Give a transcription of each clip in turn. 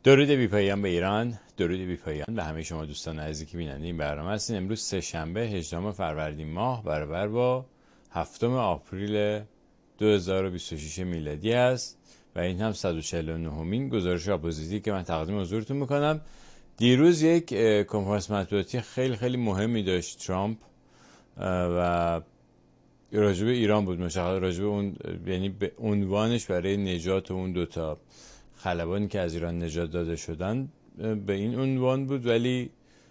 درود بی پایان به ایران، درود بی پایان به همه شما دوستان عزیزی که بیننده این برنامه هستین. امروز سه شنبه 18 فروردین ماه برابر با 7 آپریل 2026 میلادی است و این هم 149مین گزارش آپوزیتی که من تقدیم حضورتون میکنم. دیروز یک کنفرانس مطبوعاتی خیلی مهمی داشت ترامپ و راجب ایران بود، مشخصا راجب اون، یعنی به عنوانش برای نجات اون دوتا خلبانی که از ایران نجات داده شدن به این عنوان بود، ولی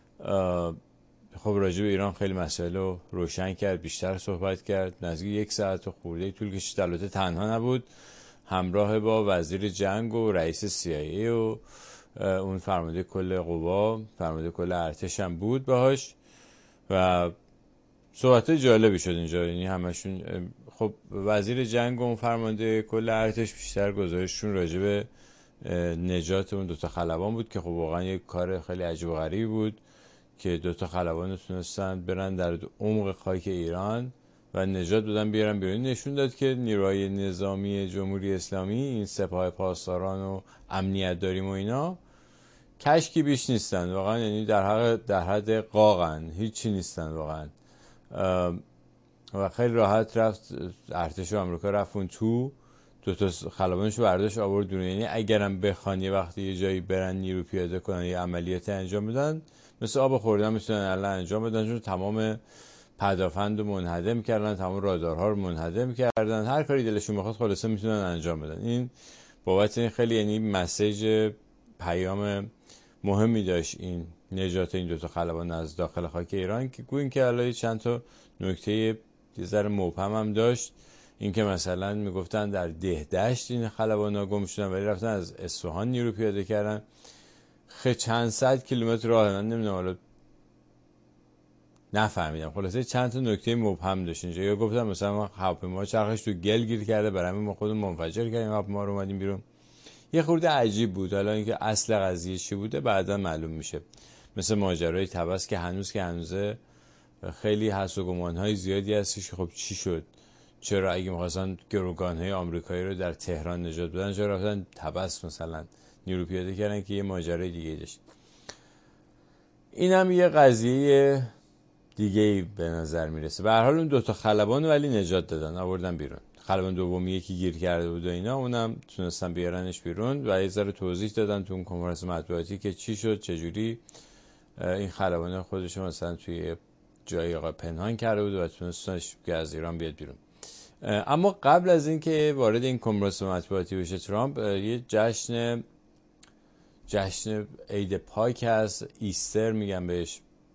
خب راجب ایران خیلی مسائل رو روشن کرد، بیشتر صحبت کرد. نزدیک 1 ساعت و خورده طول کشید. البته تنها نبود، همراه با وزیر جنگ و رئیس CIA و اون فرمانده کل قوا، فرمانده کل ارتش هم بود باهاش و صحبت جالبی شد اینجا. یعنی همشون، خب وزیر جنگ و اون فرمانده کل ارتش بیشتر گزارششون راجع به نجات اون دوتا خلبان بود که خب واقعا یک کار خیلی عجیب و غریبی بود که دوتا خلبان تونستن برن در عمق خاک ایران و نجات بدن بیارن بیرون. نشون داد که نیروهای نظامی جمهوری اسلامی، این سپاه پاسداران و امنیت داریم و اینا، کشکی بیش نیستن واقعا، یعنی در حد قاقن، هیچی نیستن واقعا. و خیلی راحت رفت ارتش آمریکا، رفت اون تو دوتا خلبانش رو برداشت آورد بیرون. یعنی اگرم بخوان یه وقتی یه جایی برن نیرو پیاده کنن یه عملیات انجام بدن، مثل آب خوردن میتونن الان انجام بدن، چون تمام پدافند رو منهدم کردن، تمام رادارها رو منهدم کردن، هر کاری دلشون بخواد خلاصه میتونن انجام بدن. این بابت این خیلی، یعنی مسیج، پیام مهمی داشت این نجات این دوتا خلبان از داخل خاک ایران، که گوین که الان چند تا نکته یه ذره مبهم هم داشت. این که مثلا میگفتن در دهدشت این خلبانا گم شدن، ولی رفتن از اصفهان نیرو پیاده کردن. چند صد کیلومتر راه، من نمیدونم، حالا نفهمیدم. خلاصه چند تا نکته مبهم داشت اینجا. یا گفتن مثلا هواپیما چرخش تو گل گیر کرده، برای همین ما خودمون منفجر کردیم هواپیما رو اومدیم بیرون. یه خورده عجیب بود. حالا اینکه اصل قضیه چی بوده بعدا معلوم میشه. مثل ماجرای طبس که هنوزه خیلی حس و گمان‌های زیادی هستش که خب چی شد، چرا اگه می‌خواستن گروگان‌های آمریکایی رو در تهران نجات بدن، چرا رفتن طبس مثلا نیرو پیاده کردن، که یه ماجرای دیگه داشت. این هم یه قضیه دیگه به نظر میرسه. به هر حال اون دوتا خلبان ولی نجات دادن، آوردن بیرون. خلبان دومی یکی گیر کرده بود و اینا، اونم تونستن بیارنش بیرون و یه ذره توضیح دادن تو اون کنفرانس مطبوعاتی که چی شد، چجوری این خلبان خودشون مثلا توی جایی پنهان کرده بود و تونستنش که از ایران بیاد بیرون. اما قبل از اینکه وارد این کنفرانس مطبوعاتی بشه ترامپ، یه جشن عید پاک هست، ایستر میگن بهش.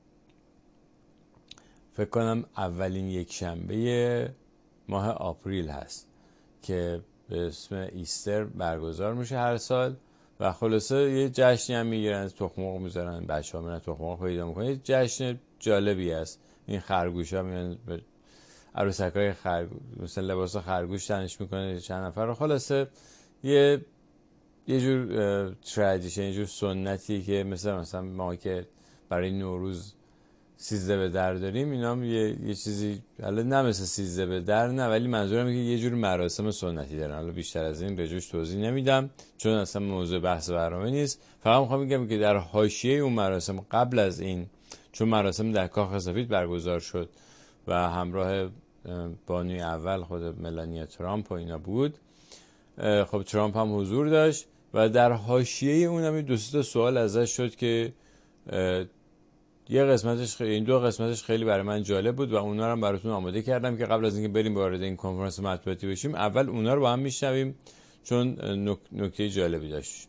فکر کنم اولین یک شنبه ماه آپریل هست که به اسم ایستر برگزار میشه هر سال و خلاصه یه جشنی هم میگیرن، تخم مرغ میذارن، بچه‌ها میرن تخم مرغ پیدا میکنن. یه جشن جالبی است. این خرگوشا میان، عروسکای مثلا لباس خرگوش تنش میکنه چند نفر رو. خلاصه یه جور ترادیشن، یه جور سنتی که مثلا ما که برای نوروز 13 به در داریم، اینا هم یه چیزی، حالا نه مثل 13 به در نه، ولی منظورم اینه که یه جور مراسم سنتی دارن. حالا بیشتر از این به جوش توضیح نمیدم چون اصلا موضوع بحث برنامه نیست. فقط میخوام بگم که در حاشیه اون مراسم، قبل از این، چون مراسم در کاخ سفید برگزار شد و همراه بانوی اول خود ملانیا ترامپ و اینا بود، خب ترامپ هم حضور داشت و در حاشیه اون هم دو سه سوال ازش شد که یه قسمتش این دو قسمتش خیلی برای من جالب بود و اونا رو هم براتون آماده کردم که قبل از اینکه بریم وارد این کنفرانس مطبوعاتی بشیم، اول اونا رو با هم میشنویم چون نکته جالبی داشت.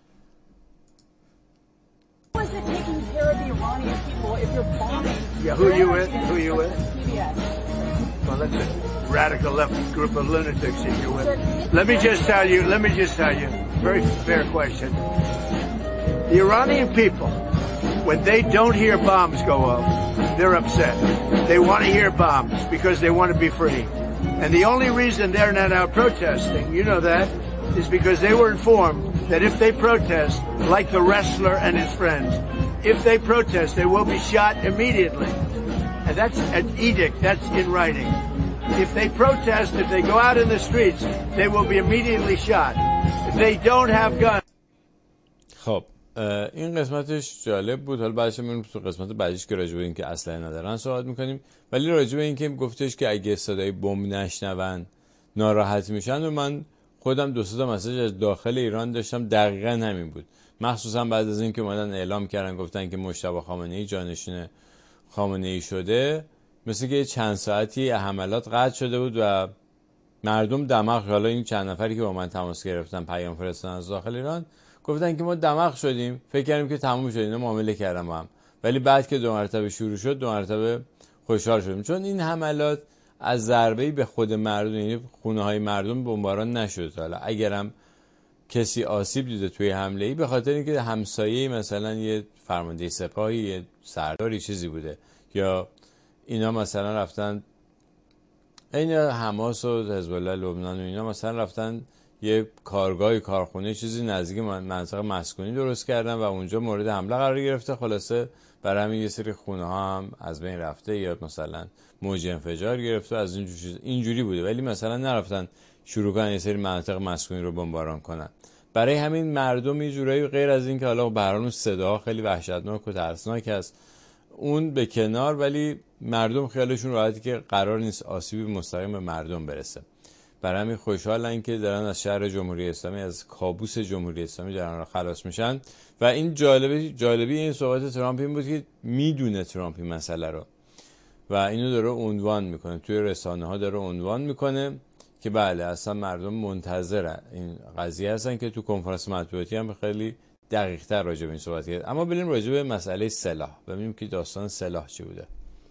Well, that's a radical left group of lunatics that you're with. Let me just tell you, very fair question. The Iranian people, when they don't hear bombs go off, they're upset. They want to hear bombs because they want to be free. And the only reason they're not out protesting, you know that, is because they were informed that if they protest, like the wrestler and his friends, if they protest, they will be shot immediately. And that's an edict, that's in writing. If they protest, if they go out in the streets, they will be immediately shot. If they don't have guns. خب این قسمتش جالب بود. حالا بعدش میریم تو قسمت بعدیش که راجع به این که اسلحه ندارن صحبت میکنیم، ولی راجع به این که گفتش که اگه صدای بمب نشنون ناراحت میشن، و من خودم 2-3 تا مسیج از داخل ایران داشتم دقیقاً همین بود، مخصوصا بعد از اینکه اومدن اعلام کردن گفتن که مجتبی خامنه‌ای جانشین خامنه‌ای شده، مثل که چند ساعتی حملات قطع شده بود و مردم دماغ، حالا این چند نفری که با من تماس گرفتن پیام فرستادن از داخل ایران گفتن که ما دماغ شدیم، فکر کردیم که تموم شد، اینا معامله کردن با هم، ولی بعد که 2 مرتبه شروع شد 2 مرتبه خوشحال شدیم، چون این حملات از ضربه‌ای به خود مردم، یعنی خونه‌های مردم بمباران نشد. حالا اگرم کسی آسیب دیده توی حمله‌ای به خاطر اینکه همسایه‌ای مثلا یه فرمانده سپاهی، یه سرداری چیزی بوده، یا اینا مثلا رفتن این حماس و حزب الله لبنان و اینا مثلا رفتن یه کارگاه، کارخونه، چیزی نزدیک منطقه مسکونی درست کردن و اونجا مورد حمله قرار گرفته، خلاصه برای همین یه سری خونه ها هم از بین رفته یا مثلا موج انفجار گرفته از این چیز، اینجوری بوده، ولی مثلا نرفتن شروع کنن یه سری مناطق مسکونی رو بمباران کنن. برای همین مردم یه جورایی غیر از این که حالا به هر حال صداها خیلی وحشتناک و ترسناک است اون به کنار، ولی مردم خیالشون راحتی که قرار نیست آسیبی مستقیم به مردم برسه. برای همین خوشحالن که دارن از شهر جمهوری اسلامی، از کابوس جمهوری اسلامی دارن خلاص میشن. و این جالبی این صحبت ترامپ این بود که میدونه ترامپ این مسئله رو و اینو داره عنوان میکنه توی رسانه ها، داره عنوان میکنه که بله اصلا مردم منتظر این قضیه هستن که تو کنفرانس مطبوعاتی هم خیلی دقیق تر راجع به این صحبت کرد. اما بریم راجع به مسئله سلاح ببینیم که داستان سلاح چی بوده.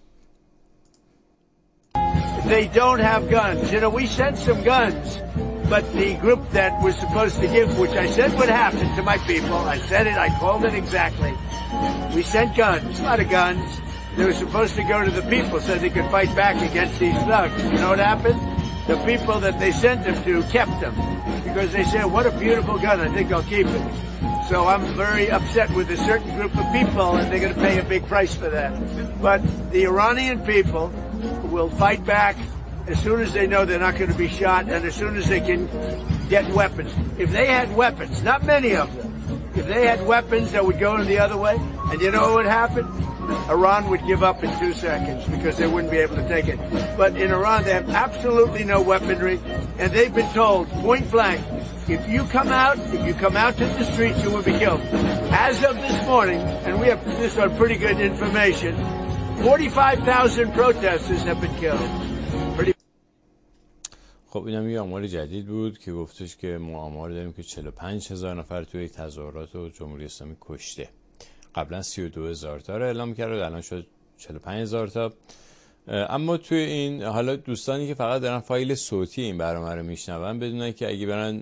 They don't have guns. You know, we sent some guns, but the group that was supposed to give, which I said would happen to my people, I said it, I called it exactly. We sent guns, a lot of guns. They were supposed to go to the people so they could fight back against these thugs. You know what happened? The people that they sent them to kept them because they said, what a beautiful gun, I think I'll keep it. So I'm very upset with a certain group of people, and they're going to pay a big price for that. But the Iranian people will fight back as soon as they know they're not going to be shot and as soon as they can get weapons. If they had weapons, not many of them, if they had weapons that would go in the other way, and you know what would happen? Iran would give up in 2 seconds because they wouldn't be able to take it. But in Iran, they have absolutely no weaponry, and they've been told point blank, if you come out to the streets, you will be killed. As of this morning, and we have this on pretty good information, 45,000 protesters have been killed. خب اینم یه آمار جدید بود که گفتش که ما آمار داریم که 45,000 نفر توی تظاهرات و جمهوری اسلامی کشته. قبلا 32,000 تا رو اعلام کرد، الان شد 45,000 تا. اما توی این حالا دوستانی که فقط دارن فایل صوتی این برنامه رو میشنون بدونن که اگه برن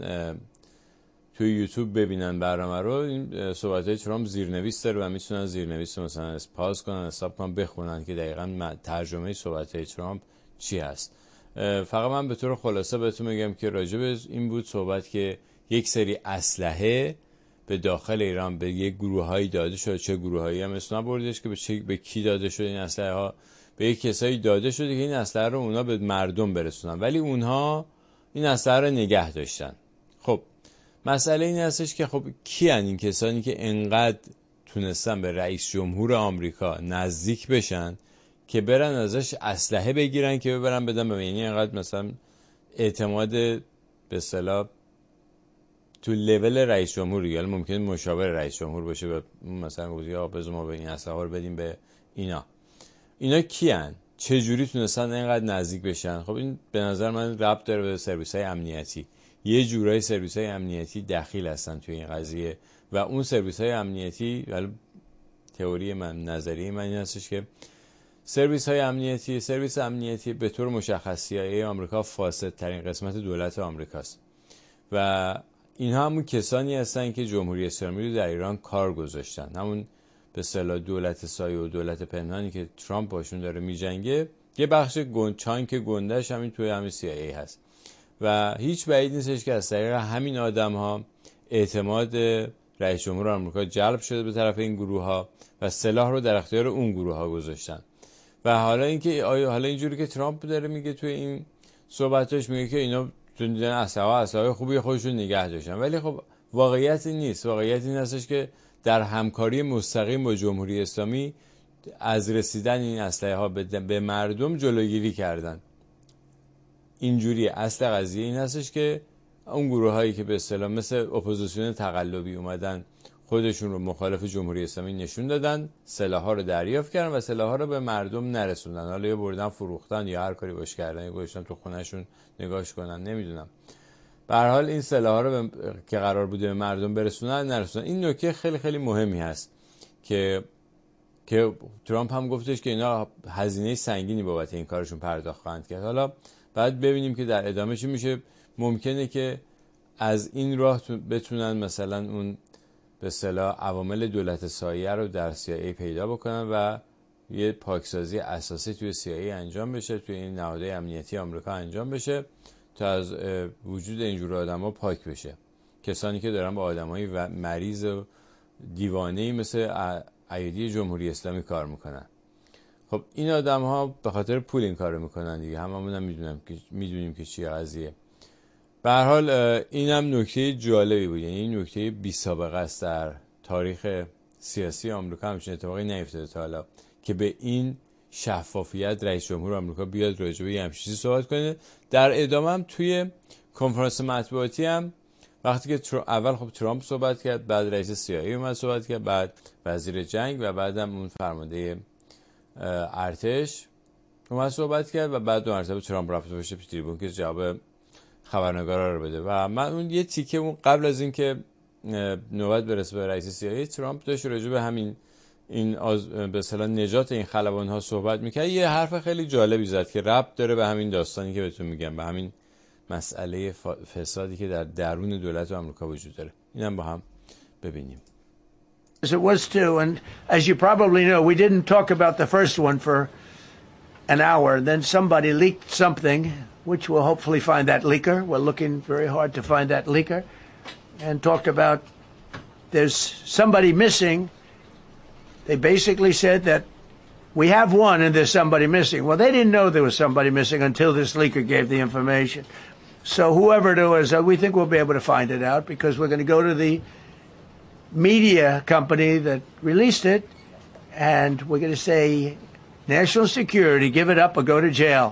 توی یوتیوب ببینن برنامه رو، این صحبت‌های ترامپ زیرنویس داره و میتونن زیرنویس رو مثلا پاز کنن، استاپ کنن، بخونن که دقیقاً ترجمه صحبت‌های ترامپ چی هست. فقط من به طور خلاصه بهتون میگم که راجع به این بود صحبت که یک سری اسلحه به داخل ایران به یک گروهایی داده شده، چه گروهایی هم اسم نبردش که به کی داده شده این اسلحه ها، به یک کسایی داده شده که این اسلحه رو اونا به مردم برسونن، ولی اونها این اسلحه رو نگه داشتن. خب مسئله این هستش که خب کیان این کسانی که انقدر تونستن به رئیس جمهور آمریکا نزدیک بشن که برن ازش اسلحه بگیرن که ببرن بدن به، یعنی انقدر مثلا اعتماد به اصطلاح تو لول رئیس جمهور، یا ممکنه مشاور رئیس جمهور باشه و مثلا گفتی آقا بذار ما به این اسلحه رو بدیم به اینا کیان، چه جوری تونستن اینقدر نزدیک بشن؟ خب این به نظر من ربط داره به سرویس‌های امنیتی. یه جورای سرویس‌های امنیتی دخیل هستن توی این قضیه و اون سرویس‌های امنیتی، ولی تئوری من، نظریه من این هستش که سرویس امنیتی به طور مشخص CIA آمریکا فاسدترین قسمت دولت آمریکاست و اینها همون کسانی هستن که جمهوری اسلامی رو در ایران کار گذاشتن، همون به اصطلاح دولت سایه و دولت پنهانی که ترامپ باشون داره میجنگه. یه بخش چانک گندش همین توی همین CIA هست و هیچ بعید نیستش که از طریق همین آدم ها اعتماد رئیس جمهور آمریکا جلب شده به طرف این گروه ها و سلاح رو در اختیار اون گروه ها گذاشتن. و حالا اینجوری که ترامپ داره میگه توی این صحبتاش، میگه که اینا اسلحه خوبی خودشون نگه داشتن، ولی خب واقعیت این نیست. واقعیت این هستش که در همکاری مستقیم با جمهوری اسلامی از رسیدن این اسلحه ها به مردم جلوگیری کردن. اینجوری اصل قضیه این هستش که اون گروه هایی که به اصطلاح مثل اپوزیسیون تقلبی اومدن خودشون رو مخالف جمهوری اسلامی نشون دادن، سلاح‌ها رو دریافت کردن و سلاح‌ها رو به مردم نرسوندن. حالا یا بردن فروختن یا هر کاری باش کردن، یا گذاشتن تو خونهشون نگاش کنن، نمیدونم. به هر حال این سلاح‌ها رو که قرار بوده به مردم برسونن نرسوندن. این نکته خیلی خیلی مهمی هست که ترامپ هم گفتش که اینا هزینه سنگینی بابت این کارشون پرداخت خواهند کرد. حالا بعد ببینیم که در ادامه چی میشه. ممکنه که از این راه بتونن مثلا اون به اصطلاح عوامل دولت سایه رو در CIA پیدا بکنن و یه پاکسازی اساسی توی CIA انجام بشه، توی این نهادهای امنیتی آمریکا انجام بشه تا از وجود اینجور آدما پاک بشه. کسانی که دارن با آدمای مریض و دیوانه‌ای مثل ایادی جمهوری اسلامی کار میکنن. خب این آدم‌ها به خاطر پول این کارو میکنن دیگه. هممون هم میدونیم که چیه قضیه. به هر حال اینم نکته جالبی بود. یعنی این نکته بی سابقه است در تاریخ سیاسی آمریکا. همچین اتفاقی نیفتاده تا حالا که به این شفافیت رئیس جمهور آمریکا بیاد راجع به همین چیزی صحبت کنه. در ادامه هم توی کنفرانس مطبوعاتی هم وقتی که اول خب ترامپ صحبت کرد، بعد رئیس CIA اومد صحبت کرد، بعد وزیر جنگ و بعدم اون فرمانده ارتش اومد صحبت کرد و بعد دو مرتبه ترامپ رفت بشه تریبون که جواب خبرنگارا رو بده. و من اون یه تیکه اون قبل از این که نوبت برسه به رئیس CIA ترامپ داشت راجع به همین این به اصطلاح نجات این خلبان ها صحبت میکرد. یه حرف خیلی جالبی زد که ربط داره به همین داستانی که بهتون میگم، به همین مسئله فسادی که در درون دولت آمریکا وجود داره. اینم با هم ببینیم. As it was too, and as you probably know, we didn't talk about the first one for an hour. Then somebody leaked something, which we'll hopefully find that leaker. We're looking very hard to find that leaker. And talked about there's somebody missing. They basically said that we have one and there's somebody missing. Well, they didn't know there was somebody missing until this leaker gave the information. So whoever it was, we think we'll be able to find it out because we're going to go to the media company that released it and we're going to say, national security, give it up or go to jail.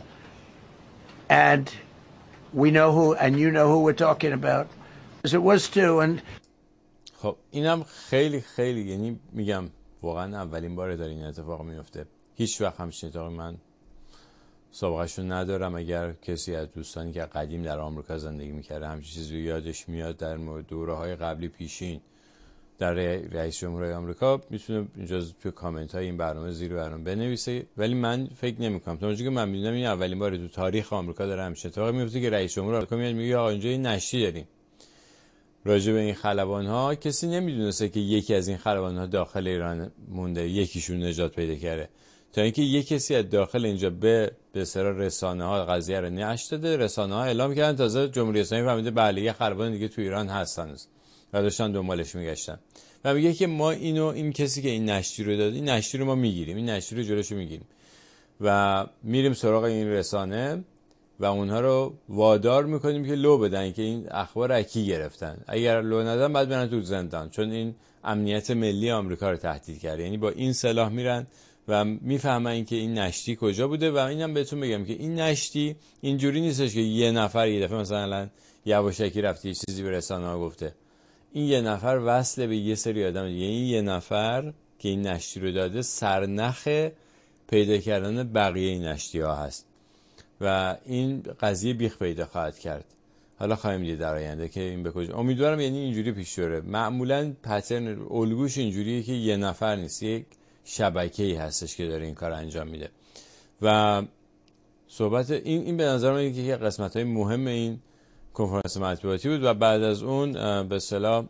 And we know who, and you know who we're talking about. As it was too, and خب اینم خیلی خیلی، یعنی میگم واقعا اولین باره داره این اتفاق میفته. هیچ وقت همچین اتفاقی من سابقه‌شو ندارم. اگر کسی از دوستانی که قدیم در آمریکا زندگی میکرده همچین چیزی یادش میاد در مورد دوره‌های قبلی پیشین در رئیس جمهور آمریکا، میتونه اینجا توی کامنت های این برنامه زیر برنامه بنویسه. ولی من فکر نمی‌کنم، تا اونجایی که من می‌دونم این اولین باره تو تاریخ آمریکا داره همچین اتفاقی میفته که رئیس جمهور آمریکا میاد میگه آقا اینجا این نشتی داریم راجع به این خلبان‌ها. کسی نمی‌دونسته که یکی از این خلبان‌ها داخل ایران مونده، یکیشون نجات پیدا کرده، تا اینکه یک کسی از داخل اینجا به اصطلاح رسانه‌ها قضیه رو نشر داده. رسانه‌ها اعلام کردن تازه جمهوری اسلامی فهمیده بله یه خلبان دیگه تو ایران هستن و داشتن دنبالش میگشتن و میگه که ما این کسی که این نشتی رو داده، این نشتی رو ما میگیریم، این نشتی رو جلوشو میگیریم و میریم سراغ این رسانه و اونها رو وادار میکنیم که لو بدن که این اخبار اکی گرفتن. اگر لو ندن بعد برن تو زندان، چون این امنیت ملی آمریکا رو تهدید کرده. یعنی با این سلاح میرن و میفهمن که این نشتی کجا بوده. و اینم بهتون بگم که این نشتی اینجوری نیستش که یه نفر یه دفعه مثلا یواشکی رفته یه چیزی به رسانه‌ها گفته. این یه نفر وصله به یه سری آدم دیگه. این یه نفر که این نشتی رو داده سرنخ پیدا کردن بقیه این نشتی ها هست و این قضیه بیخ پیدا خواهد کرد. حالا خواهیم دید در آینده که این به کجا. امیدوارم یعنی اینجوری پیش بره. معمولا پترن الگوش اینجوریه که یه نفر نیست، یک شبکه‌ای هستش که داره این کار انجام میده. و صحبت این به نظر من یکی از قسمت‌های مهم این کنفرانس مطبوعاتی بود. و بعد از اون به اصطلاح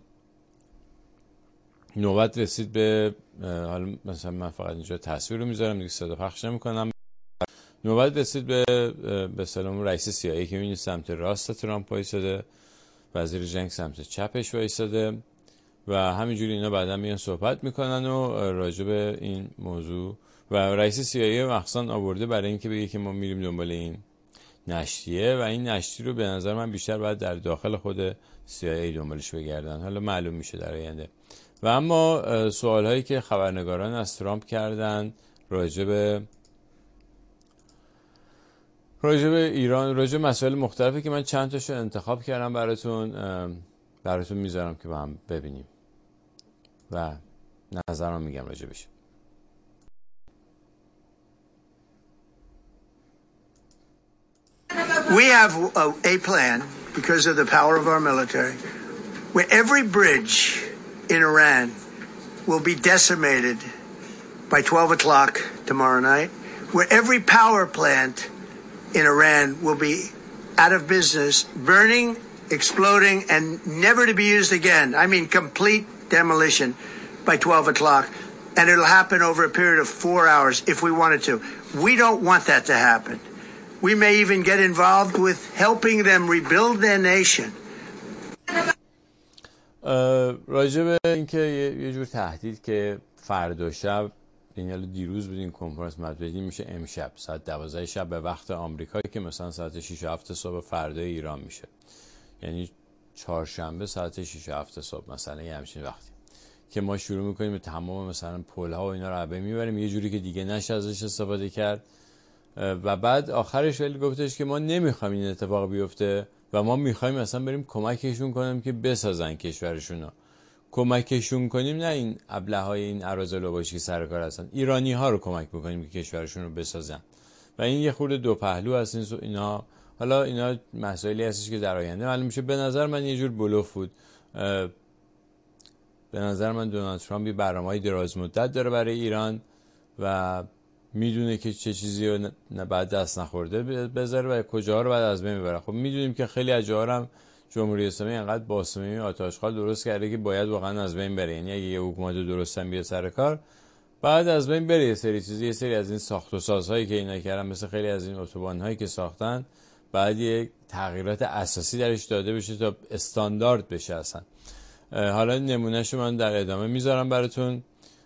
نوبت رسید به، حالا مثلا من فقط اینجا تصویر رو میذارم دیگه، صدا پخش نمی‌کنم. نوبت رسید به اصطلاح رئیس CIA که می‌بینید سمت راست ترامپ وایساده، وزیر جنگ سمت چپش وایساده و همینجوری اینا بعدا میان صحبت میکنن و راجع به این موضوع. و رئیس CIA مخصوصا آورده برای اینکه بگه که ما میریم دنبال این نشریه و این نشریه رو به نظر من بیشتر باید در داخل خود CIA دنبالش بگردن. حالا معلوم میشه در آینده. و اما سوال هایی که خبرنگاران از ترامپ کردن راجع به ایران، راجع به مسائل مختلفی که من چند تاشو انتخاب کردم براتون میذارم که با هم ببینیم و نظرم میگم راجع بشه. We have a plan because of the power of our military where every bridge in Iran will be decimated by 12 o'clock tomorrow night, where every power plant in Iran will be out of business, burning, exploding, and never to be used again. I mean, complete demolition by 12 o'clock. And it'll happen over a period of 4 hours if we wanted to. We don't want that to happen. We may even get involved with helping them rebuild their nation. راجع به اینکه یه جور تهدید که فردا شب، یعنی دیروز بود این کنفرانس مطبوعاتی میشه امشب ساعت 12 شب به وقت آمریکا که مثلا ساعت 6 و 7 صبح فردای ایران میشه، یعنی چهارشنبه ساعت 6 و 7 صبح مثلا یه همچین وقتی که ما شروع میکنیم تمام مثلا پل‌ها و اینا رو عبه میبریم یه جوری که دیگه نشه ازش استفاده کرد. و بعد آخرش ولی گفتش که ما نمیخوایم این اتفاق بیفته و ما میخوایم مثلا بریم کمکشون کنیم که بسازن کشورشونو. کمکشون کنیم نه این ابله‌های این اراذل باشی که سر کار هستن، ایرانی ها رو کمک بکنیم که کشورشون رو بسازن. و این یه خورده دو پهلو هست اینا. حالا اینا مسائلی هستش که در آینده معلوم میشه. به نظر من یه جور بلوف بود. به نظر من دونالد ترامپ یه برنامه‌های دراز مدت داره برای ایران و میدونه که چه چیزی رو بعد دست نخورده بذاره و کجاها رو بعد از بین ببره. خب میدونیم که خیلی از جاها هم جمهوری اسلامی انقدر باسممی آتش‌خال درست کرده که باید واقعا از بین بره. یعنی اگه یه حکومت درست هم بیاد سر کار بعد از بین بره یه سری چیزی، یه سری از این ساخت و سازهایی که اینا کردن، مثل خیلی از این اتوبان‌هایی که ساختن، بعد یه تغییرات اساسی درش داده بشه تا استاندارد بشه اصلا. حالا نمونهشو من در ادامه میذارم براتون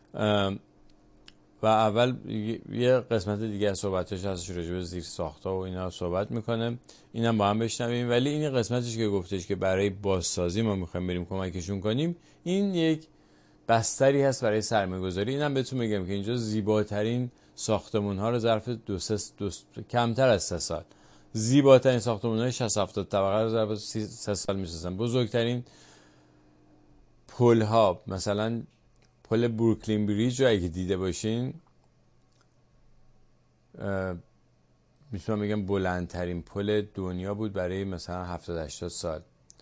و اول یه قسمت دیگه از صحبتش هستش راجع به زیر ساخت‌ها و اینا صحبت میکنه، اینم با هم بشنویم. ولی این قسمتش که گفتش که برای بازسازی ما میخوایم بریم کمکشون کنیم، این یک بستری هست برای سرمایه‌گذاری. اینم بهتون میگم که اینجا زیباترین ساختمان‌ها رو ظرف کمتر از 3 سال، زیباترین ساختمان‌های 60-70 طبقه رو ظرف 3 سال میسازن. بزرگترین پل‌ها، مثلا پل بروکلین بریج رو اگه دیده باشین، میتونم بگم بلندترین پل دنیا بود برای مثلا 70-80 سال.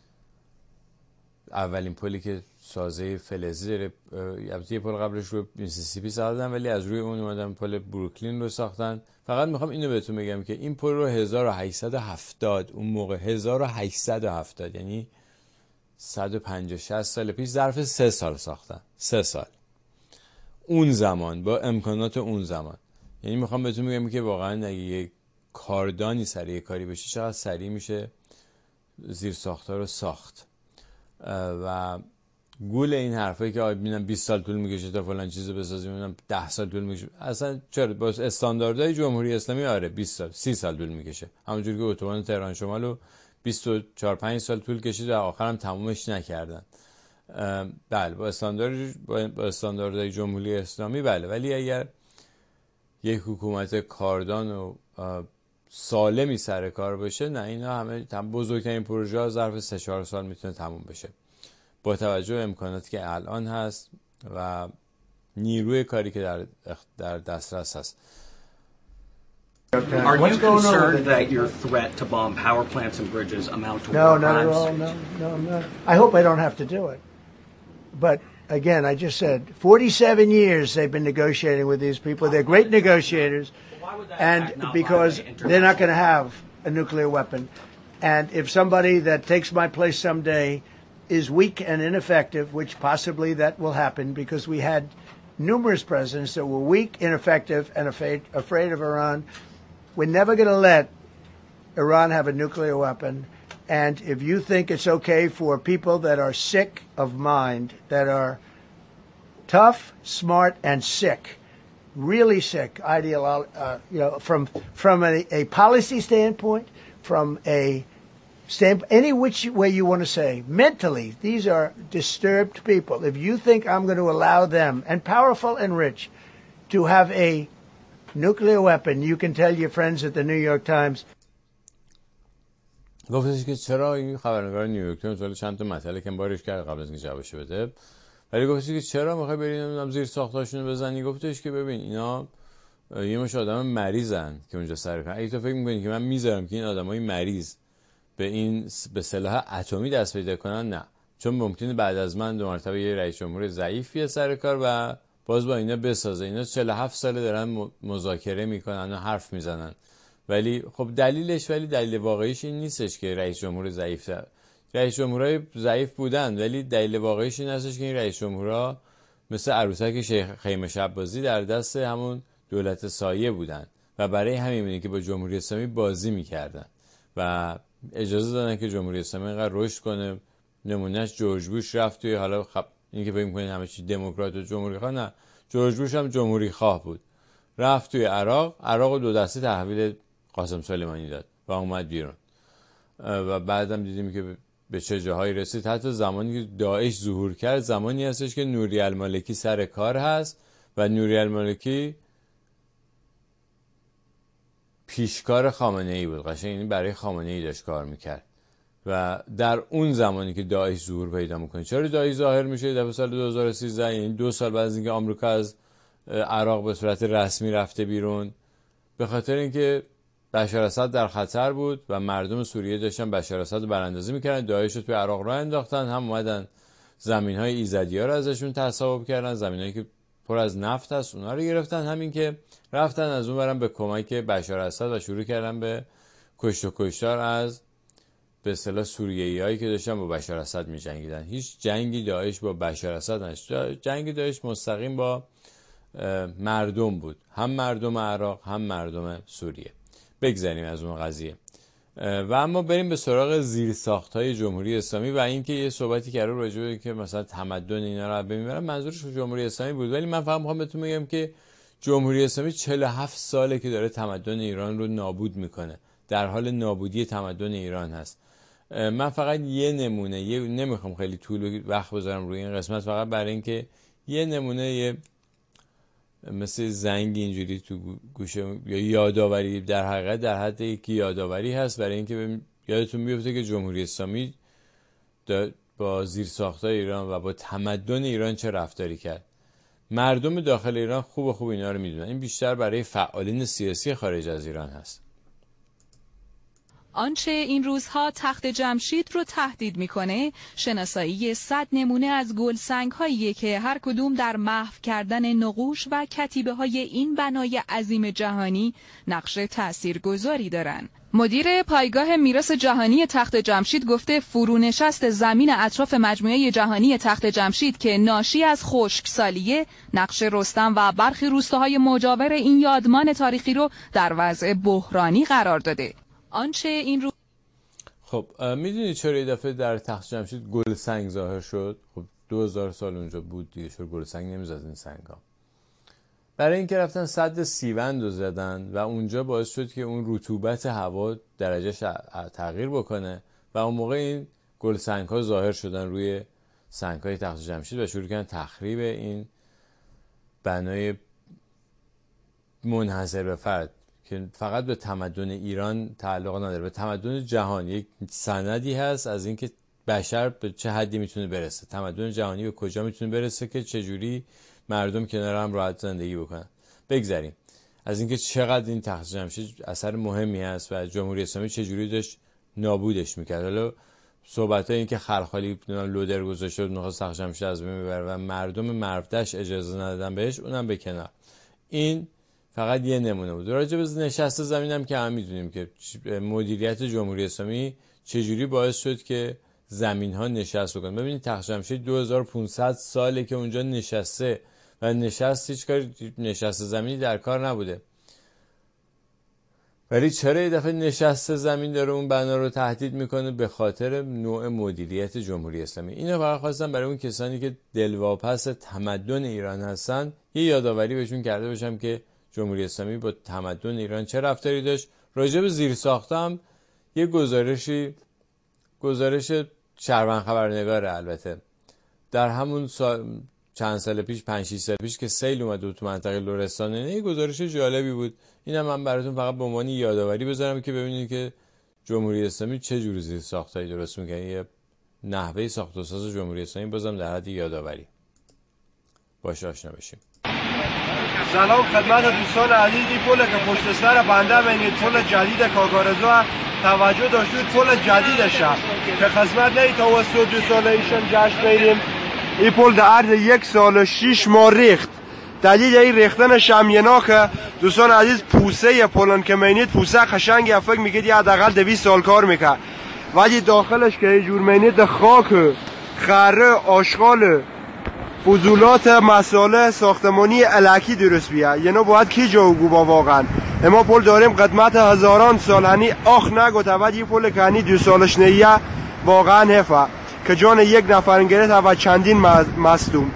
اولین پلی که سازه فلزی داره، یه پل قبلش رو میسیسیپی ساختن ولی از روی اون اومدن پل بروکلین رو ساختن. فقط میخوام اینو بهتون بگم که این پل رو 1870 اون موقع 1870 یعنی 150-60 سال پیش ظرف 3 سال ساختن. 3 سال اون زمان با امکانات اون زمان. یعنی میخوام بهتون بگم که واقعا اگه یک کاردانی سریع کاری بشه چقدر سریع میشه زیر ساختار رو ساخت. و گول این حرفایی که میبینم 20 سال طول میکشه تا فلان چیزو بسازیم، میبینم 10 سال طول میکشه، اصلا چرا با استانداردهای جمهوری اسلامی آره 20 سال 30 سال طول میکشه. همونجوری که اتوبان تهران شمالو 24-5 سال طول کشید و آخرام تمومش نکردن. بله با استانداردهای جمهوری اسلامی بله، ولی اگر یک حکومت کاردان و سالمی سر کار باشه، نه اینا همه بزرگترین پروژه ها ظرف 3-4 سال میتونه تموم بشه با توجه به امکاناتی که الان هست و نیروی کاری که در دسترس هست. Are you concerned that your threat to bomb power plants and bridges amount to war crimes? No, I'm not. I hope I don't have to do it. But again, I just said 47 years they've been negotiating with these people. They're great negotiators. And because they're not going to have a nuclear weapon. And if somebody that takes my place someday is weak and ineffective, which possibly that will happen because we had numerous presidents that were weak, ineffective, and afraid of Iran. We're never going to let Iran have a nuclear weapon. And if you think it's okay for people that are sick of mind, that are tough, smart, and sick, really sick from a policy standpoint, from a standpoint, any which way you want to say. Mentally, these are disturbed people. If you think I'm going to allow them, and powerful and rich, to have a nuclear weapon, you can tell your friends at the New York Times. گفتش که چرا این خبرنگار نیویورک تایمز چند تا مسئله که بارش کرد قبل از اینکه جوابش بده، ولی گفتش که چرا میخوای بری نمیدونم زیر ساختاشونو بزنی. گفتش که ببین اینا یه مش آدم مریضن که اونجا سر کار. اگه تو فکر میکنی که من میذارم که این آدمای مریض به سلاح اتمی دست پیدا کنن، نه، چون ممکنه بعد از من دو مرتبه یه رئیس جمهور ضعیفی سر کار و باز با اینا بسازه. اینا 47 ساله دارن مذاکره میکنن و حرف میزنن، ولی خب دلیل واقعیش این نیستش که رئیس جمهور ضعیف. رئیس جمهورای ضعیف بودن، ولی دلیل واقعیش این هستش که این رئیس جمهورها مثل عروسک خیمه شب بازی در دست همون دولت سایه بودن و برای همین بود که با جمهوری اسلامی بازی میکردن و اجازه دادن که جمهوری اسلامی اینقدر رشد کنه. نمونهش جورج بوش رفت توی، حالا این که فکر می‌کنین همه چی دموکرات و جمهوری خواه، نه، جورج بوش هم جمهوری خواه بود. رفت توی عراق دو دسته تحویل قاسم سلیمانی داد و اومد بیرون و بعدم دیدیم که به چه جاهایی رسید. حتی زمانی که داعش ظهور کرد زمانی هستش که نوری المالکی سر کار هست و نوری المالکی پیشکار خامنه‌ای بود، قشنگ یعنی برای خامنه‌ای داشت کار میکرد و در اون زمانی که داعش ظهور پیدا میکنه. چرا داعش ظاهر میشه در سال 2013؟ یعنی 2 سال بعد از اینکه آمریکا از عراق به صورت رسمی رفته بیرون، به خاطر اینکه بشار اسد در خطر بود و مردم سوریه داشتن بشار اسد رو براندازی میکردن. داعش رو توی عراق راه انداختن، هم اومدن زمین‌های ایزدی‌ها رو ازشون تصاحب کردن، زمینایی که پر از نفت هست اونا رو گرفتن، همین که رفتن از اون برن به کمک بشار اسد و شروع کردن به کشت و کشتار از به اصطلاح سوریه‌ای‌هایی که داشتن با بشار اسد می‌جنگیدن. هیچ جنگی داعش با بشار اسد نشد. جنگ داعش مستقیم با مردم بود، هم مردم عراق هم مردم سوریه. بگذاریم از اون قضیه و اما بریم به سراغ زیرساخت‌های جمهوری اسلامی و اینکه یه صحبتی کرده راجع به که مثلا تمدن اینا رو ببینم، منظورش جمهوری اسلامی بود، ولی من فقط می‌خوام بهتون بگم که جمهوری اسلامی 47 ساله که داره تمدن ایران رو نابود میکنه، در حال نابودی تمدن ایران هست. من فقط یه نمونه، نمیخوام خیلی طول وقت بذارم روی این قسمت، فقط برای اینکه یه نمونه مثل زنگ اینجوری تو گوشه یا یادآوری، در حقیقت در حد یک یادآوری هست برای اینکه یادتون بیفته که جمهوری اسلامی با زیرساخت‌های ایران و با تمدن ایران چه رفتاری کرد. مردم داخل ایران خوب اینا رو میدونن. این بیشتر برای فعالین سیاسی خارج از ایران هست. آنچه این روزها تخت جمشید رو تهدید میکنه شناسایی 100 نمونه از گلسنگ‌هایی که هر کدوم در محو کردن نقوش و کتیبه‌های این بنای عظیم جهانی نقش تاثیرگذاری دارن. مدیر پایگاه میراث جهانی تخت جمشید گفته فرونشست زمین اطراف مجموعه جهانی تخت جمشید که ناشی از خشکسالیه، نقش رستم و برخی روستاهای مجاور این یادمان تاریخی رو در وضع بحرانی قرار داده. آنچه این رو خب میدونی چرا یه دفعه در تخت جمشید گل سنگ ظاهر شد؟ خب 2000 سال اونجا بود دیگه، چرا گل سنگ نمیزد این سنگا؟ برای اینکه رفتن سد سیوند رو زدن و اونجا باعث شد که اون رطوبت هوا درجهش تغییر بکنه و اون موقع این گل سنگ ها ظاهر شدن روی سنگ های تخت جمشید و شروع کردن تخریب این بنای منحصر به فرد که فقط به تمدن ایران تعلق نداره، به تمدن جهانی. یک سندی هست از اینکه بشر به چه حدی میتونه برسه، تمدن جهانی به کجا میتونه برسه که چجوری مردم کنار هم راحت زندگی بکنن. بگذاریم از اینکه چقدر این تخت جمشید اثر مهمی هست و جمهوری اسلامی چجوری داشت نابودش میکرد. حالا صحبت های این که خلخالی لودر گذاشته بود میخواست تخت جمشید از بین ببره و مردم مرودش اجازه ندادن بهش، اونم به کنار. این فقط یه نمونه بود. راجع به نشست زمینم که هم میدونیم که مدیریت جمهوری اسلامی چجوری باعث شد که زمین ها نشست بکنن. ببینید تخت جمشید 2500 ساله که اونجا نشسته و هیچ کار نشست زمینی در کار نبوده. ولی چرا یه دفعه نشسته زمین داره اون بنا رو تهدید میکنه؟ به خاطر نوع مدیریت جمهوری اسلامی. اینو فقط خواستم برای اون کسانی که دلواپس تمدن ایران هستن یه یادآوری بهشون کرده باشم که جمهوری اسلامی با تمدن ایران چه رفتاری داشت. راجع به زیرساختم یه گزارش شهروند خبرنگاره، البته در همون چند سال پیش 5-6 سال پیش که سیل اومد تو منطقه لرستان، یه گزارش جالبی بود. اینم من براتون فقط به عنوان یادآوری بذارم که ببینید که جمهوری اسلامی چه جوری زیرساختایی درست می‌کنه. یه نحوه ساخت و ساز جمهوری اسلامی بازم در حد یادآوری باشه آشنا بشیم. سلام خدمت دوستان عزیزی. پل که پشت سر بنده بین پل جدید کاغارزو توجه داشتید، پل جدید شهر که خدمت نهی توسط 2 سال ایشان جشن بگیریم. این پل در عرض 1 سال و 6 ماه ریخت. دلیل این ریختنش هم ینا که دوستان عزیز پوسه پلن که مینید پوسه قشنگی فکر میگید یه حداقل 200 سال کار میکنه، ولی داخلش که یه جور مینید خاک، خره، آشغال، فضولات مساله ساختمانی الکی درست بیه. یعنی باید کی جاوگو با واقعا. اما پل داریم قدمت هزاران سال، هنی آخ نگوته ولی این پل که هنی 2 سالش نیه واقعا حفه که جان یک نفر گرفت و چندین مصدوم.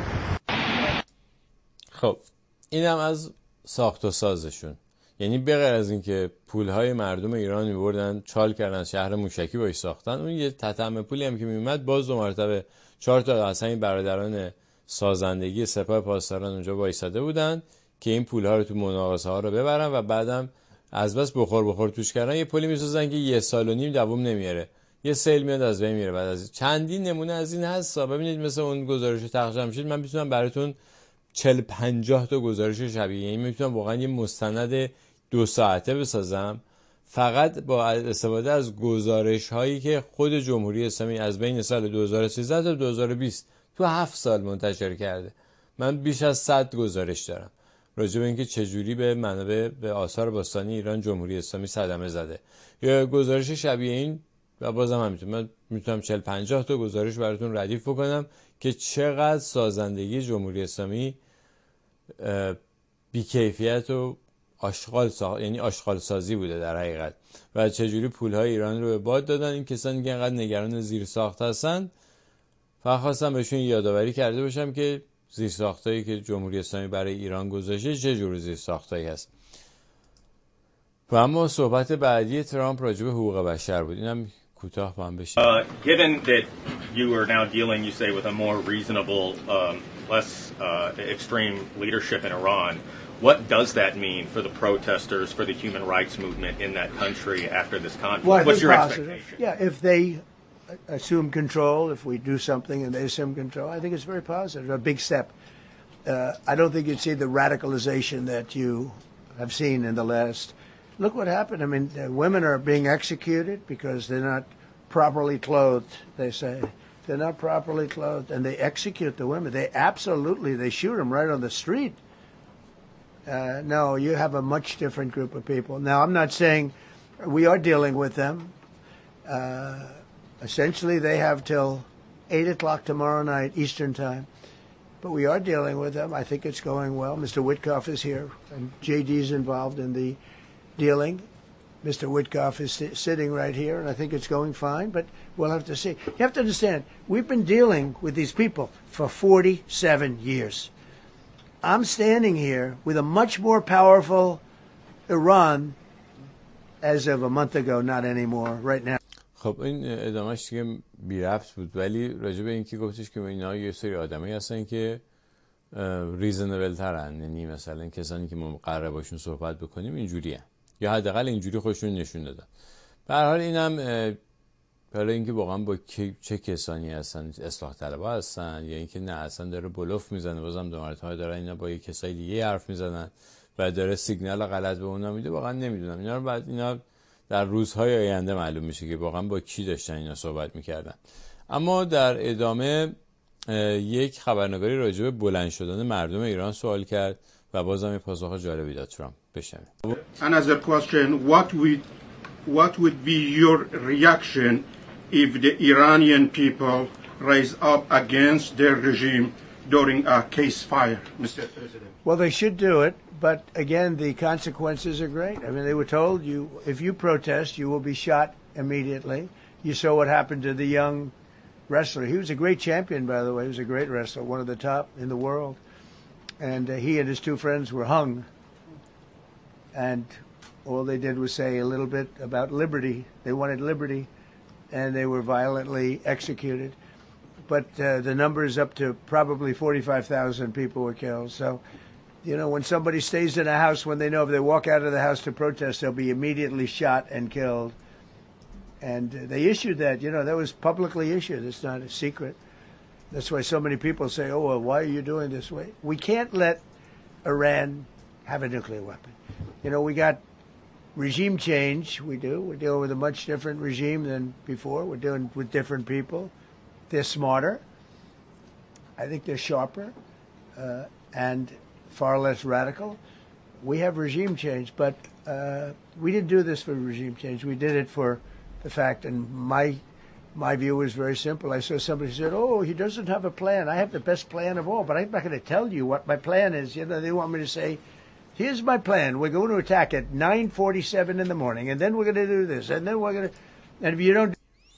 خب اینم از ساخت و سازشون. یعنی بغیر از این که پولهای مردم ایران میبردن چال کردن شهر موشکی باش ساختن، اون یه تتمه پولی هم که میومد باز 2 مرتبه 4 تا از همین برادران سازندگی سپاه پاسداران اونجا وایساده بودن که این پولها رو تو مناقصه ها رو ببرن و بعدم از بس بخور توش کردن یه پلی میسازن که 1.5 سال دوام نمیاره، یه سیل میاد از بین میره. بعد از چندین نمونه از این هست. ببینید مثلا اون گزارش تخت جمشید من میتونم براتون 40-50 تا گزارش شبیه این میتونم واقعا یه مستند 2 ساعته بسازم فقط با استفاده از گزارش هایی که خود جمهوری اسلامی از بین سال 2013 تا 2020 تو 7 سال منتشر کرده. من بیش از 100 گزارش دارم راجع به اینکه چجوری به منابع به آثار باستانی ایران جمهوری اسلامی صدمه زده. یا گزارش شبیه این و بازم همینطور من میتونم 40-50 تا گزارش براتون ردیف بکنم که چقدر سازندگی جمهوری اسلامی بی‌کیفیت و یعنی آشغال سازی بوده در حقیقت و چجوری پولهای ایران رو به باد دادن. این کسانی که انقدر نگران زیر ساخت هستن فقط خواستم بهشون یادآوری کرده باشم که زیر ساختایی که جمهوری اسلامی برای ایران گذاشته چه جور زیر ساختایی هست. و اما صحبت بعدی ترامپ راجع به حقوق بشر بود. اینم کوتاه با هم بشیم. Given that you are now dealing, you say, with a more reasonable, less extreme leadership in Iran, what does that mean for the protesters, for the human rights movement in that country after this conflict? Well, what's your expectation? Yeah, if they assume control, if we do something and they assume control, I think it's very positive, a big step. I don't think you'd see the radicalization that you have seen in the last. Look what happened. I mean, women are being executed because they're not properly clothed, they say. They're not properly clothed, and they execute the women. They shoot them right on the street. No, you have a much different group of people. Now, I'm not saying we are dealing with them. Essentially, they have till 8 o'clock tomorrow night, Eastern time. But we are dealing with them. I think it's going well. Mr. Witkoff is here, and JD is involved in the dealing. Mr. Witkoff is sitting right here, and I think it's going fine, but we'll have to see. You have to understand, we've been dealing with these people for 47 years. I'm standing here with a much more powerful Iran as of a month ago, not anymore, right now. خب این ادامهش دیگه بی ربط بود، ولی راجع به این که گفتش که اینا یه سری آدمایی هستن که ریزنبل ترن، یعنی مثلا کسانی که ما قراره باشون صحبت بکنیم اینجوریه یا حداقل اینجوری خودشون نشون دادن. به هر حال اینم برای اینکه واقعا با چه کسانی هستن، اصلاح طلبها هستن یا اینکه نه اصلا داره بلوف میزنه، بازم دو مرتبه دارن اینا با یه کسای دیگه حرف میزنن و داره سیگنال غلط به اونا میده، واقعا نمیدونم. اینا رو بعد اینا در روزهای آینده معلوم میشه که واقعا با کی داشتن اینا صحبت میکردن. اما در ادامه یک خبرنگاری راجع به بلند شدن مردم ایران سوال کرد و بازم یه پاسخ جالبی داد ترامپ. بشنویم. Another question, what would be your reaction if the Iranian people rise up against their regime during a case fire, Mr. President? Well, they should do it, but again, the consequences are great. I mean, they were told if you protest, you will be shot immediately. You saw what happened to the young wrestler. He was a great champion, by the way. He was a great wrestler, one of the top in the world. And he and his two friends were hung. And all they did was say a little bit about liberty. They wanted liberty, and they were violently executed. But the number is up to probably 45,000 people were killed. So, when somebody stays in a house, when they know if they walk out of the house to protest, they'll be immediately shot and killed. And they issued that, that was publicly issued. It's not a secret. That's why so many people say, oh, well, why are you doing this way? We can't let Iran have a nuclear weapon. We got regime change. We do. We're dealing with a much different regime than before. We're dealing with different people. They're smarter. I think they're sharper and far less radical. We have regime change, but we didn't do this for regime change. We did it for the fact, and my view was very simple. I saw somebody said, oh, he doesn't have a plan. I have the best plan of all, but I'm not going to tell you what my plan is. They want me to say, here's my plan. We're going to attack at 9:47 in the morning, and then we're going to do this, and then we're going to, and if you don't.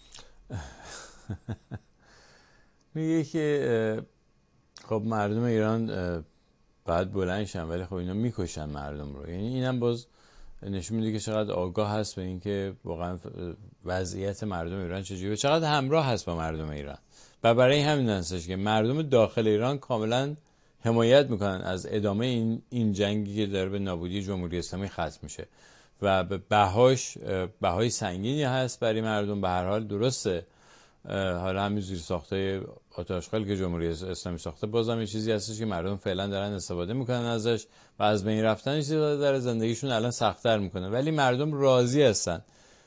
میگه که خب مردم ایران باید بلند شن، ولی خب اینا میکشن مردم رو. یعنی اینم باز نشون میده که چقدر آگاه هست به این که واقعا وضعیت مردم ایران چجوریه، چقدر همراه هست با مردم ایران. و برای همین هستش که مردم داخل ایران کاملا حمایت میکنن از ادامه این جنگی که داره به نابودی جمهوری اسلامی ختم میشه و به بهای سنگینی هست برای مردم. به هر حال درسته حالا همین زیر ساختای آتش‌خال که جمهوری اسلامی ساخته بازم یه چیزی هستش که مردم فعلا دارن استفاده میکنن ازش و از بین رفتن چیزی در زندگیشون الان سخت‌تر میکنه، ولی مردم راضی هستن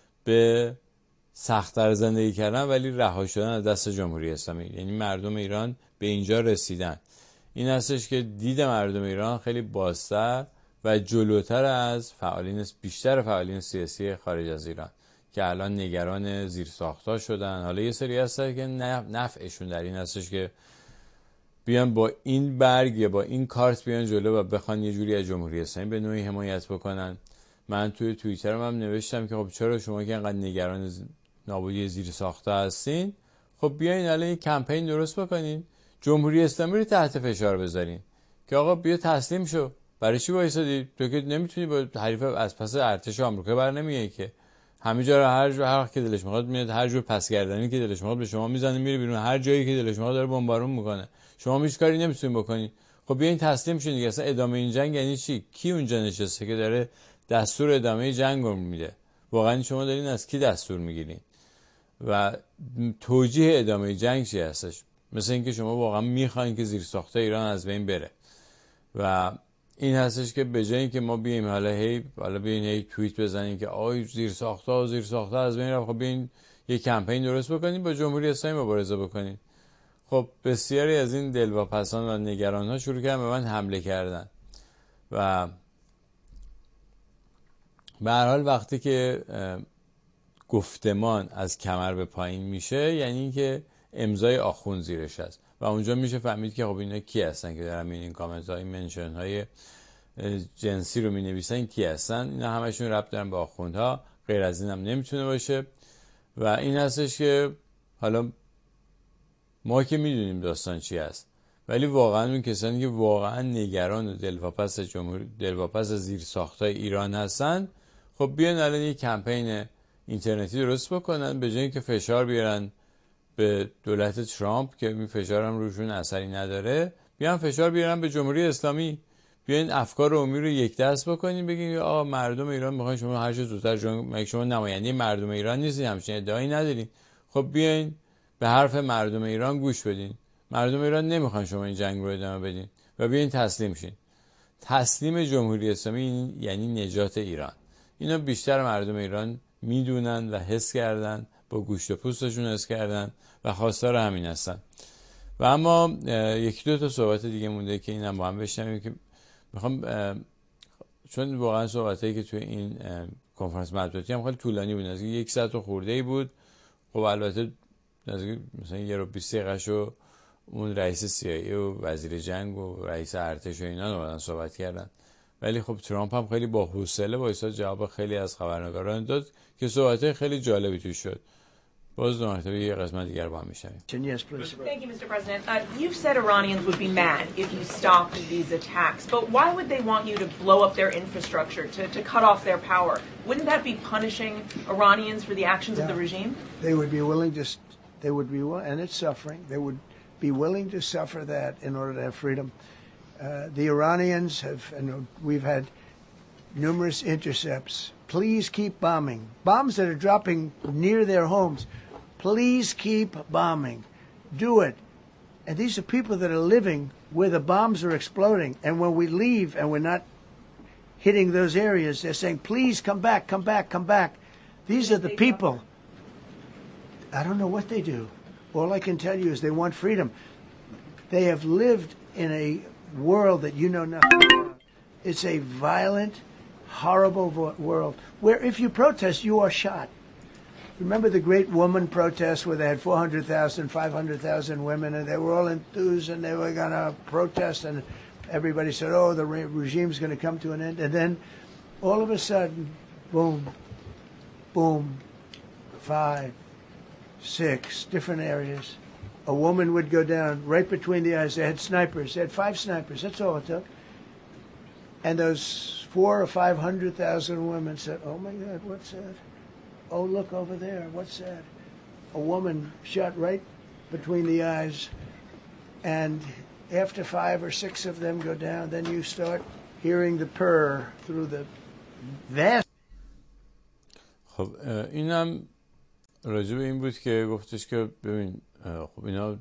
به سخت‌تر زندگی کردن ولی رها شدن از دست جمهوری اسلامی. یعنی مردم ایران به اینجا رسیدن. این هستش که دید مردم ایران خیلی بازتر و جلوتر از بیشتر فعالین سیاسی خارج از ایران که الان نگران زیرساخت‌ها شدن. حالا یه سری هستن که نفعشون در این هستش که بیان با این برگ یا با این کارت بیان جلو و بخوان یه جوری از جمهوری اسلامی به نوعی حمایت بکنن. من توی توییترم هم نوشتم که خب چرا شما که انقدر نگران نابودی زیرساخت‌ها هستین، خب بیاین الان یه کمپین درست بکنین، جمهوری اسلامی رو تحت فشار بذارین که آقا بیا تسلیم شو. برای چی وایسادی؟ تو که نمیتونی با حریف از پس ارتش آمریکا بر نمیای که. همه جا رو هر وقت که دلش میخواد میاد، هر جور پسگردنی که دلش میخواد به شما میزنه، میره بیرون، هر جایی که دلش میخواد داره بمبارون میکنه. شما هیچ کاری نمیتونین بکنین. خب بیاین تسلیم شین دیگه. اصلا ادامه این جنگ یعنی چی؟ کی اونجا نشسته که داره دستور ادامه جنگ رو میده؟ واقعا شما دارین از کی دستور میگیرین؟ و توجیه ادامه جنگ چی هستش؟ مثل اینکه شما واقعا میخواین که زیرساخت ایران از بین بره. و این هستش که به جای اینکه ما بیایم حالا بیاین توییت بزنیم که آی زیرساخت‌ها از بین رفت، خب بیاین یه کمپین درست بکنیم با جمهوری اسلامی مبارزه بکنیم. خب بسیاری از این دلواپسان و نگران‌ها شروع کردن به من حمله کردن و به هر حال وقتی که گفتمان از کمر به پایین میشه یعنی اینکه امضای آخوند زیرش هست و اونجا میشه فهمید که خب اینا کی هستن که دارن این کامنت های منشن های جنسی رو مینویسن، کی هستن. اینا همشون ربط دارن به آخوندها، غیر از این هم نمیتونه باشه. و این هستش که حالا ما که میدونیم داستان چی هست، ولی واقعا اون کسانی که واقعا نگران و دلواپس زیر ساختای ایران هستن، خب بیان الان یک کمپین اینترنتی درست بکنن، به جای اینکه فشار بیارن به دولت ترامپ که این فشار هم روشون اثری نداره، بیان فشار بیارن به جمهوری اسلامی. بیاین افکار عمومی رو یک دست بکنین، بگین آقا مردم ایران میخواین شما هر چه زودتر مگه شما نماینده مردم ایران نیستین؟ همچین ادعایی ندارین. خب بیاین به حرف مردم ایران گوش بدین. مردم ایران نمیخوان شما این جنگ رو ادامه بدین و بیاین تسلیم شین. تسلیم جمهوری اسلامی یعنی نجات ایران. اینا بیشتر مردم ایران میدونن و حس کردن، با گوشت و پوستشون حس کردن و خواستار همین هستن. و اما یکی دو تا صحبت دیگه مونده که اینم با هم بشنویم که میخوام، چون واقعا صحبتایی که توی این کنفرانس مطبوعاتی هم خیلی طولانی بود، نزدیک 1 ساعت و خورده‌ای بود. خب البته نزدیک مثلا 1 رو 20 دقیقه‌شو اون رئیس CIA و وزیر جنگ و رئیس ارتش و اینا اومدن صحبت کردن. ولی خب ترامپ هم خیلی با حوصله وایساد جواب خیلی از خبرنگاران داد که صحبت‌های خیلی جالبی توش شد. باز دو مرتبه یه قسمت دیگر با هم می‌شنویم. Yes, please. Thank you, Mr. President. You've said Iranians would be mad if you stopped these attacks, but why would they want you to blow up their infrastructure, to cut off their power? Wouldn't that be punishing Iranians for the actions of the regime? They would be willing to, and it's suffering. They would be willing to suffer that in order to have freedom. The Iranians have, and we've had numerous intercepts. Please keep bombing. Bombs that are dropping near their homes. Please keep bombing. Do it. And these are people that are living where the bombs are exploding. And when we leave and we're not hitting those areas, they're saying, please come back, come back, come back. These are the people. I don't know what they do. All I can tell you is they want freedom. They have lived in a world that you know nothing about. It's a violent, horrible world where if you protest, you are shot. Remember the great woman protests where they had 400,000, 500,000 women, and they were all enthused and they were going to protest, and everybody said, oh, the regime's going to come to an end. And then all of a sudden, boom, boom, 5, 6 different areas. A woman would go down right between the eyes. They had snipers. They had 5 snipers. That's all it took. And those 400,000 or 500,000 women said, oh, my God, what's that? Oh, look over there. What's that? A woman shot right between the eyes. And after 5 or 6 of them go down, then you start hearing the purr through the vast. خب اینم راجع به این بود که گفتش که ببین خب اینا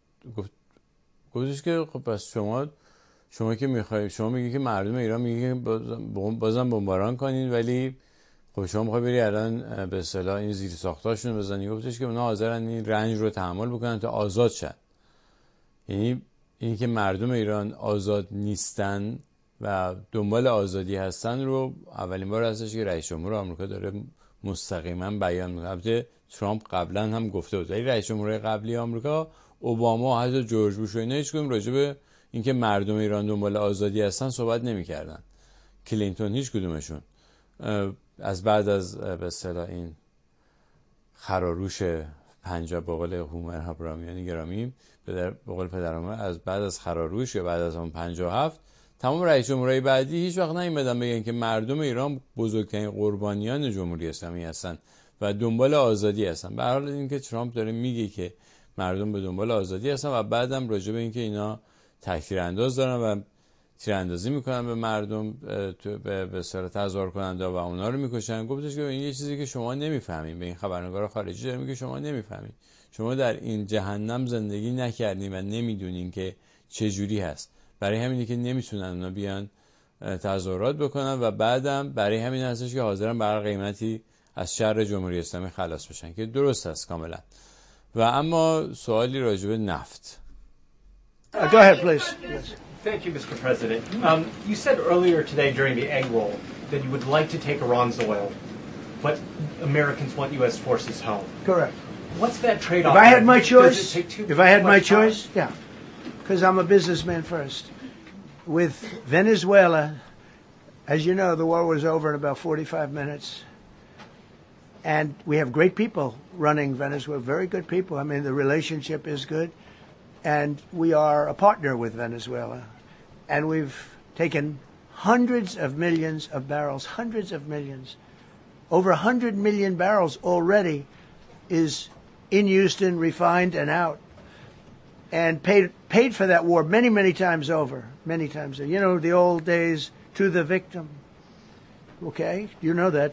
گفتش که خب پس شما که میخوای، شما میگی که مردم ایران میگی که بازم بمباران کنین، ولی خب شما میخوای بری الان به اصطلاح این زیر ساختاشون بزنی. گفتش که اونا حاضرن این رنج رو تحمل بکنن تا آزاد شن. یعنی اینی که مردم ایران آزاد نیستن و دنبال آزادی هستن رو اولین بار هستش که رئیس جمهور آمریکا داره مستقیما بیان میکنه. البته ترامپ قبلا هم گفته بود، ولی رئیس جمهور قبلی آمریکا، اوباما، حتی جورج بوش و اینا هیچ کدوم راجع به اینکه مردم ایران دنبال آزادی هستن صحبت نمی‌کردن. کلینتون هیچ کدومشون از بعد از به اصطلاح این خراروش پنجاب، به قول هومر هابرامیانی گرامی، به قول پدرم، از بعد از خراروش یا بعد از اون 57 تمام رئیس جمهورهای بعدی هیچ وقت نیومدن بگن که مردم ایران بزرگترین قربانیان جمهوری اسلامی هستن و دنبال آزادی هستن. به هر حال اینکه ترامپ داره میگه که مردم به دنبال آزادی هستن و بعدم راجع به اینکه اینا تکثیر انداز دارن و تیراندازی میکنن به مردم، به صورت تظاهر کننده و اونا رو میکشن. گفتش که این یه چیزی که شما نمیفهمین، به این خبرنگارا خارجی داره میگه شما نمیفهمین، شما در این جهنم زندگی نکردین و نمیدونین که چه جوری هست. برای همینه که نمیتونن اونا بیان تظاهرات بکنن و بعدم برای همین هستش که حاضرن به هر قیمتی از شر جمهوری اسلامی خلاص بشن، که درست است کاملا. و اما سوالی راجع به نفت. Go ahead, please. Yes. Thank you, Mr. President. You said earlier today during the egg roll that you would like to take Iran's oil, but Americans want U.S. forces home. Correct. What's that trade-off? If I had my choice, time? Yeah, because I'm a businessman first. With Venezuela, as you know, the war was over in about 45 minutes. And we have great people running Venezuela, very good people. I mean, the relationship is good. And we are a partner with Venezuela. And we've taken hundreds of millions of barrels, hundreds of millions. Over 100 million barrels already is in Houston, refined and out. And paid for that war many, many times over. Many times over. You know, the old days, to the victim. Okay? You know that.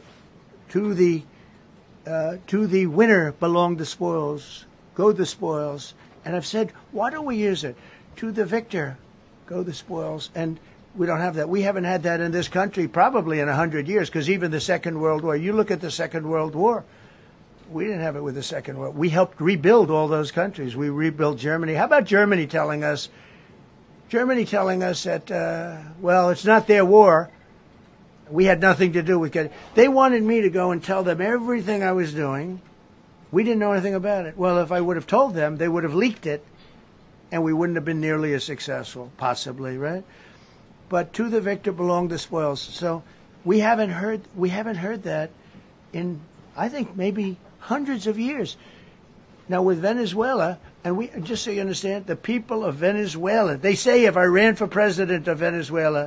To the winner belong the spoils. Go the spoils. And I've said, why don't we use it? To the victor, go the spoils. And we don't have that. We haven't had that in this country probably in 100 years, because even the Second World War, you look at the Second World War, we didn't have it with the Second World War. We helped rebuild all those countries. We rebuilt Germany. How about Germany telling us that, well, it's not their war. We had nothing to do with it. They wanted me to go and tell them everything I was doing. We didn't know anything about it. Well, if I would have told them, they would have leaked it, and we wouldn't have been nearly as successful, possibly, right? But to the victor belong the spoils. So we haven't heard that in, I think, maybe hundreds of years. Now with Venezuela, and we, just so you understand, the people of Venezuela, they say if I ran for president of Venezuela.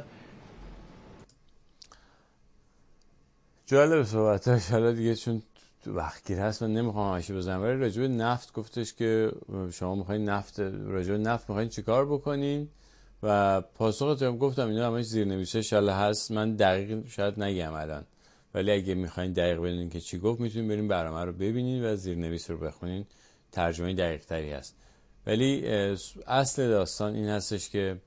جالب صحبتاش. حالا دیگه چون وقتگیر هست من نمیخوام همشی بزنم، ولی راجع به نفت گفتش که شما میخواین راجع به نفت میخواین چیکار بکنین و پاسختم گفتم اینا همش زیرنویسه انشالله هست. من دقیق شاید نگم الان، ولی اگه میخواین دقیق بدونین که چی گفت میتونین بریم برنامه رو ببینین و زیرنویس رو بخونین، ترجمه دقیق تری هست. ولی اصل داستان این هستش که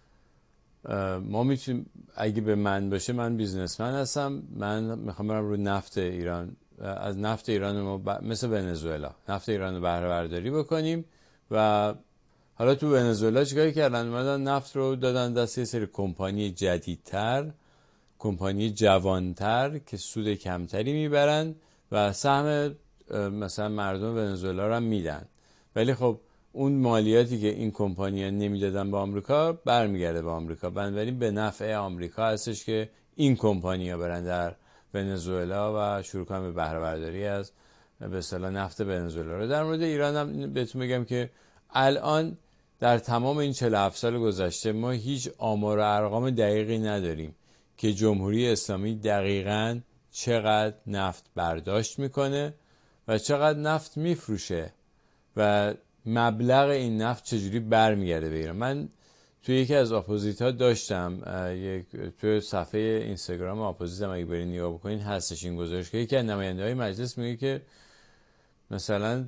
ما میتونیم، اگه به من باشه، من بیزنسمن هستم، من میخوام برم رو نفت ایران، از نفت ایران ما مثل ونزوئلا نفت ایران رو بهره برداری بکنیم. و حالا تو ونزوئلا چیکار کردن؟ اومدن نفت رو دادن دست یه سری کمپانی جدیدتر، کمپانی جوانتر که سود کمتری میبرن و سهم مثلا مردم ونزوئلا رو هم میدن، ولی خب اون مالیاتی که این کمپانی‌ها نمیدادن به آمریکا برمیگرده به آمریکا. بنابراین به نفع آمریکا هستش که این کمپانی‌ها برن در ونزوئلا و شروع کنن به بهره برداری از به اصطلاح نفت ونزوئلا رو. در مورد ایران هم بهتون بگم که الان در تمام این 47 سال گذشته ما هیچ آمار و ارقام دقیقی نداریم که جمهوری اسلامی دقیقاً چقدر نفت برداشت میکنه و چقدر نفت میفروشه و مبلغ این نفت چجوری برمیگرده به ایران. من توی یکی از اپوزیت‌ها داشتم، توی صفحه اینستاگرام اپوزیت هم اگه برید نگاه بکنین هستش این گزارش که یکی از نماینده‌های مجلس میگه که مثلا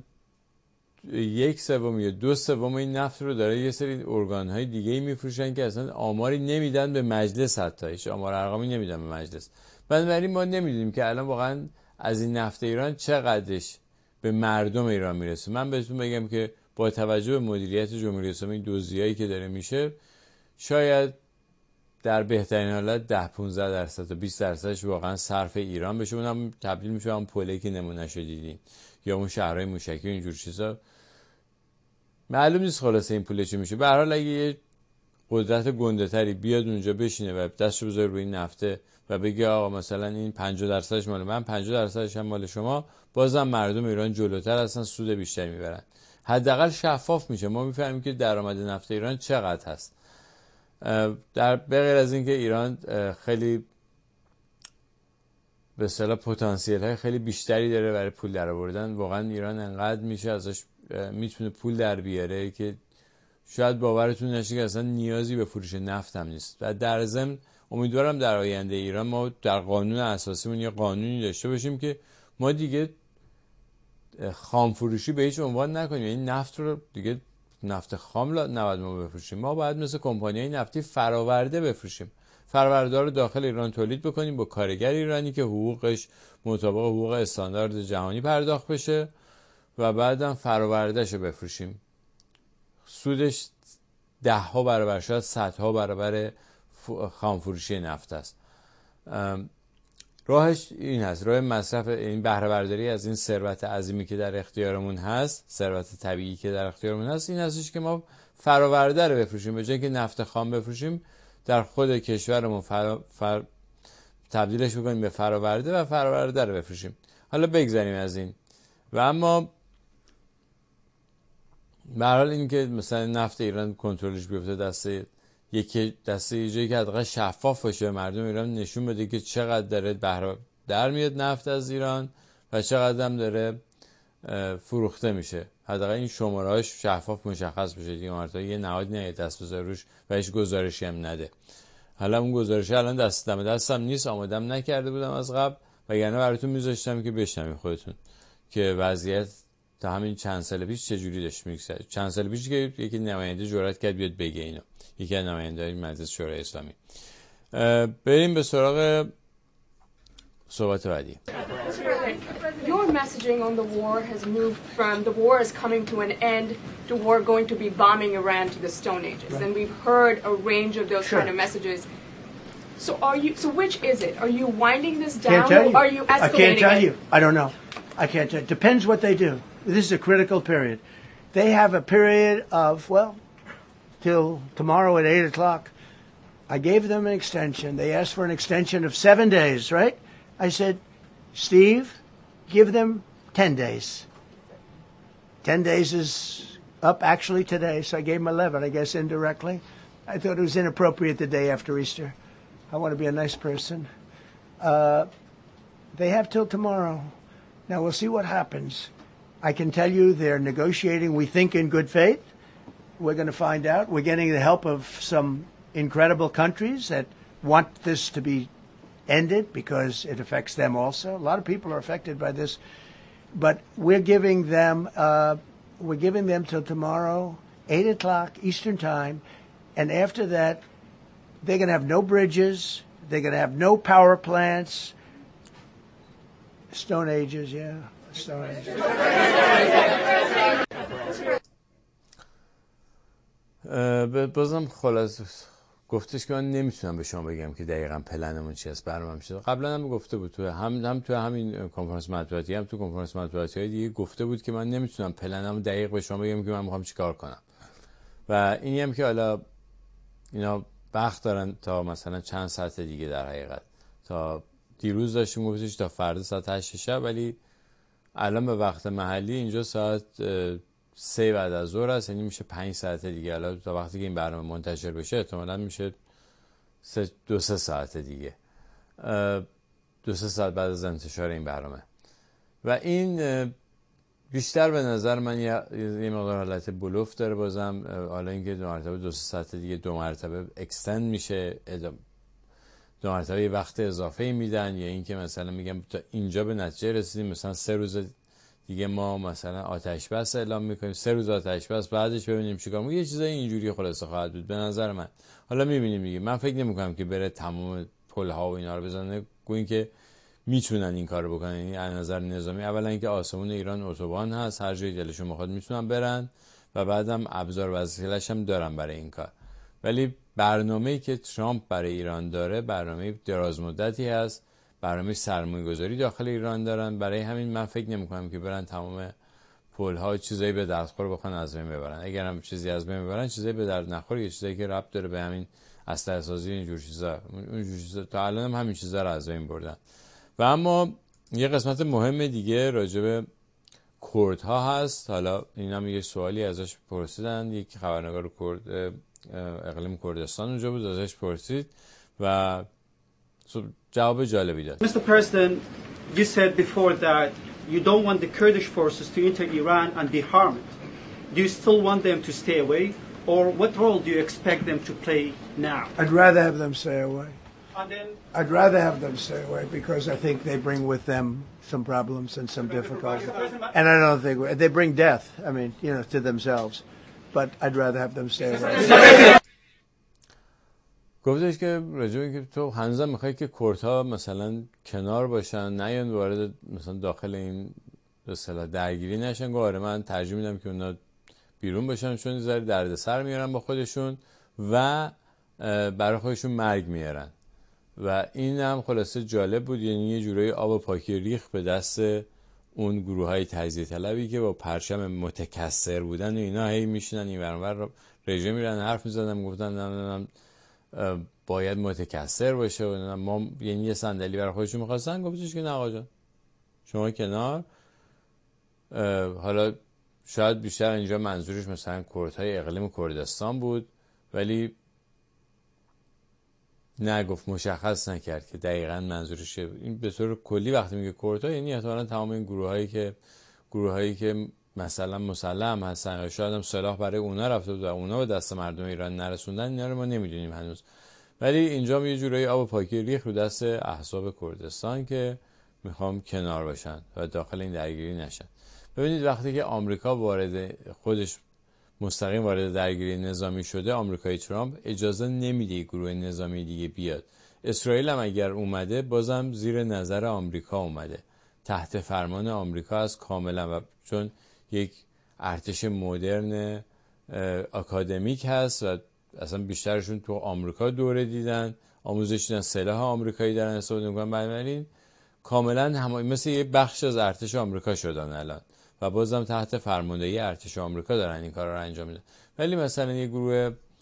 1/3 یا 2/3 این نفت رو داره یه سری ارگان‌های دیگه‌ای میفروشن که اصلا آماری نمیدن به مجلس، حتی هیچ آمار ارقامی نمیدن به مجلس. بنابراین ما نمیدونیم که الان واقعا از این نفت ایران چقدرش به مردم ایران میرسه. من بهتون بگم که با توجه به مدیریت جمهوری اسلامی دزدیایی که داره میشه، شاید در بهترین حالت 10-15% تا 20% واقعا صرف ایران بشه، اونم تبدیل میشه اون پله که نمونهشو دیدین یا اون شهرهای موشکی و اینجور چیزا. معلوم نیست خلاصه این پول چی میشه. به هر حال اگه یه قدرت گنده‌تری بیاد اونجا بشینه و دستشو بذاره روی این نفته و بگه آقا مثلا این 50% مال من، 50% هم مال شما، بازم مردم ایران جلوتر هستن، سود بیشتری میبرن. حداقل شفاف میشه، ما میفهمیم که درآمد نفت ایران چقدر هست. در بغیر از این که ایران خیلی به اصطلاح پتانسیل های خیلی بیشتری داره برای پول درآوردن، واقعا ایران انقدر میشه ازش میتونه پول در بیاره که شاید باورتون نشه که اصلا نیازی به فروش نفت هم نیست. و در ضمن امیدوارم در آینده ایران ما در قانون اساسیمون یه قانونی داشته باشیم که ما دیگه خام فروشی به هیچ عنوان نکنیم. این نفت رو دیگه نفت خام نباید ما بفروشیم، ما باید مثل کمپانی‌های نفتی فراورده بفروشیم. فراورده رو داخل ایران تولید بکنیم با کارگر ایرانی که حقوقش مطابق حقوق استاندارد جهانی پرداخت بشه و بعدم فرآورده‌شو بفروشیم. سودش 10 برابر شاید 100 برابر خام فروشی نفت است. راهش این هست، راه مصرف این بهره برداری از این ثروت عظیمی که در اختیارمون هست، ثروت طبیعی که در اختیارمون هست، این هستش که ما فراورده رو بفروشیم، به جای که نفت خام بفروشیم در خود کشورمون تبدیلش بکنیم به فراورده و فراورده رو بفروشیم. حالا بگذاریم از این و اما به هر حال این که مثلا نفت ایران کنترلش بیفته دست یه جایی که حداقل شفاف باشه، مردم ایران نشون بده که چقدر داره بهره در میاد نفت از ایران و چقدر هم داره فروخته میشه. حداقل این شماره‌هاش شفاف مشخص بشه دیگه، مرتا یه نهاد نه دست بذاره روش و هیچ گزارشی هم نده. حالا اون گزارشه الان دستم نیست، آمادم نکرده بودم از قبل، وگرنه براتون میذاشتم که بشنوید خودتون که وضعیت تا همین چند سال پیش چجوری داشت میگذشت. چند سال پیش که یکی نماینده جرأت کرد بیاد بگه اینو، یکی از نماینده‌های مجلس شورای اسلامی. بریم به سراغ صحبت بعدی. Your messaging on the war has moved from the war is coming to an end to war going to be bombing Iran to the Stone Ages, and we've heard a range of those kind of messages. So which is it? Are you winding this down or are you escalating it? I can't tell you. I don't know. I can't tell. Depends what they do. This is a critical period. They have a period of, well, till tomorrow at 8 o'clock. I gave them an extension. They asked for an extension of 7 days, right? I said, Steve, give them 10 days. 10 days is up actually today, so I gave them 11, I guess, indirectly. I thought it was inappropriate the day after Easter. I want to be a nice person. They have till tomorrow. Now, we'll see what happens. I can tell you they're negotiating, we think, in good faith. We're going to find out. We're getting the help of some incredible countries that want this to be ended because it affects them also. A lot of people are affected by this. But we're giving them till tomorrow, 8 o'clock Eastern Time. And after that, they're going to have no bridges. They're going to have no power plants. Stone Ages, yeah. Stone Ages. بازم خلاص گفتش که من نمیتونم به شما بگم که دقیقاً پلنمون چی است، برنامه‌ام چیه. قبلا هم گفته بود تو هم تو همین کنفرانس مطبوعاتی هم تو کنفرانس مطبوعاتی دیگه گفته بود که من نمیتونم پلنمو دقیق به شما بگم که من میخوام چیکار کنم. و اینی هم که حالا اینا وقت دارن تا مثلا چند ساعت دیگه، در حقیقت تا دیروز داشتیم گفتش تا فردا ساعت 8 شب، ولی الان به وقت محلی اینجا ساعت 3 بعد از ظهر است، یعنی میشه 5 ساعت دیگه. الان تا وقتی که این برنامه منتشر بشه احتمالاً میشه 2-3 ساعت دیگه، 2-3 ساعت بعد از انتشار این برنامه. و این بیشتر به نظر من یه مقدار حالت بلوف داره. بازم حالا اینکه 2 مرتبه 2-3 ساعت دیگه 2 مرتبه اکستند میشه، 2 مرتبه یه وقت اضافه میدن، یا اینکه مثلا میگم تا اینجا به نتیجه رسیدیم مثلا 3 روز دیگه ما مثلا آتش بس اعلام میکنیم، 3 روز آتش بس، بعدش ببینیم چیکار میکنیم. یه چیزای اینجوری خلاصه خواهد بود به نظر من. حالا میبینیم دیگه. من فکر نمیکنم که بره تمام پل‌ها و اینا رو بزنه، گویا که میتونن این کارو بکنن. یعنی از نظر نظامی اولا اینکه آسمون ایران اتوبان هست، هر جای دلشون بخواد میتونن برن، و بعدم ابزار و وسایلش هم دارن برای این کار. ولی برنامه‌ای که ترامپ برای ایران داره برنامه دراز مدتی هست، برنامه سرمایه‌گذاری داخل ایران دارن. برای همین من فکر نمی‌کنم که برن تمام پل‌ها چیزایی به دردخور بخوان از بین ببرن. اگر هم چیزی از بین ببرن، چیزایی به درد نخور، یه چیزایی که ربط داره به همین اسلحه سازی اینجور چیزا. اونجور چیزا تا الان هم همین چیزا رو از بین بردن. و اما یه قسمت مهم دیگه راجع به کردها هست. حالا اینا هم یه سوالی ازش پرسیدن، یک خبرنگار کرد اقلیم کردستان اونجا بود، ازش پرسید و جواب جالبی داد. Mr. President, you said before that you don't want the Kurdish forces to enter Iran and be harmed. Do you still want them to stay away, or what role do you expect them to play now? I'd rather have them stay away. I'd rather have them stay away because I think they bring with them some problems and some difficulties. And I don't think they bring death, I mean, to themselves. But I'd rather have them stay away. گفتش که راجبه که تو هنوزم میخوای که کردها مثلا کنار باشن، نیان وارد مثلا داخل این به اصطلاح درگیری نشن. آره من ترجیح میدم که اونا بیرون باشن، چون ذره دردسر میارن با خودشون و برای خودشون مرگ میارن. و این هم خلاصه جالب بود، یعنی یه جورایی آب پاکی ریخ به دست اون گروه‌های تجزیه طلبی که با پرچم متکثر بودن و اینا هی میشینن این برابر رژه میرن حرف میزدن، میگفتن نه باید متکثر باشه و ما، یعنی یه صندلی برای خودشون می‌خواستن. گفتش که نه آقا جان شما کنار. حالا شاید بیشتر اینجا منظورش مثلا کردهای اقلیم کردستان بود، ولی نگفت، مشخص نکرد که دقیقاً منظورش این. به طور کلی وقتی میگه کردها یعنی احتمالاً تمام این گروهایی که مثلا مسلح هستن، شاید هم سلاح برای اونا رفته بود و اونا به دست مردم ایران نرسوندن، اینا رو ما نمیدونیم هنوز. ولی اینجا یه جورایی آب پاکی ریخ رو دست احزاب کردستان که میخوام کنار باشن و داخل این درگیری نشن. ببینید وقتی که آمریکا خودش مستقیم وارد درگیری نظامی شده، آمریکای ترامپ اجازه نمیده گروه نظامی دیگه بیاد. اسرائیل هم اگر اومده بازم زیر نظر آمریکا اومده، تحت فرمان آمریکا است کاملا، و چون یک ارتش مدرن اکادمیک هست و اصلا بیشترشون تو آمریکا دوره دیدن، آموزش دیدن، سلاح آمریکایی دارن استفاده میکنن، بنابراین کاملا مثل یه بخش از ارتش آمریکا شدن الان و بازم تحت فرماندهی ارتش آمریکا دارن این کارا رو انجام میدن. ولی مثلا یه گروه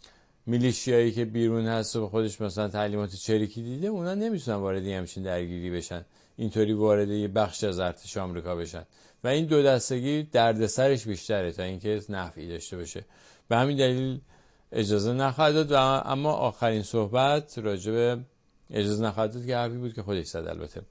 میلیشیایی که بیرون هست و خودش مثلا تعلیمات چریکی دیده، اونا نمیتونن وارد همچین درگیری بشن، اینطوری وارد یه بخش از ارتش آمریکا بشن و این دو دستگی دردسرش بیشتره تا اینکه نفعی داشته باشه. به همین دلیل اجازه نخواهد داد. اما آخرین صحبت راجع به اجازه نخواهد داد که حرفی بود که خودش زد. البته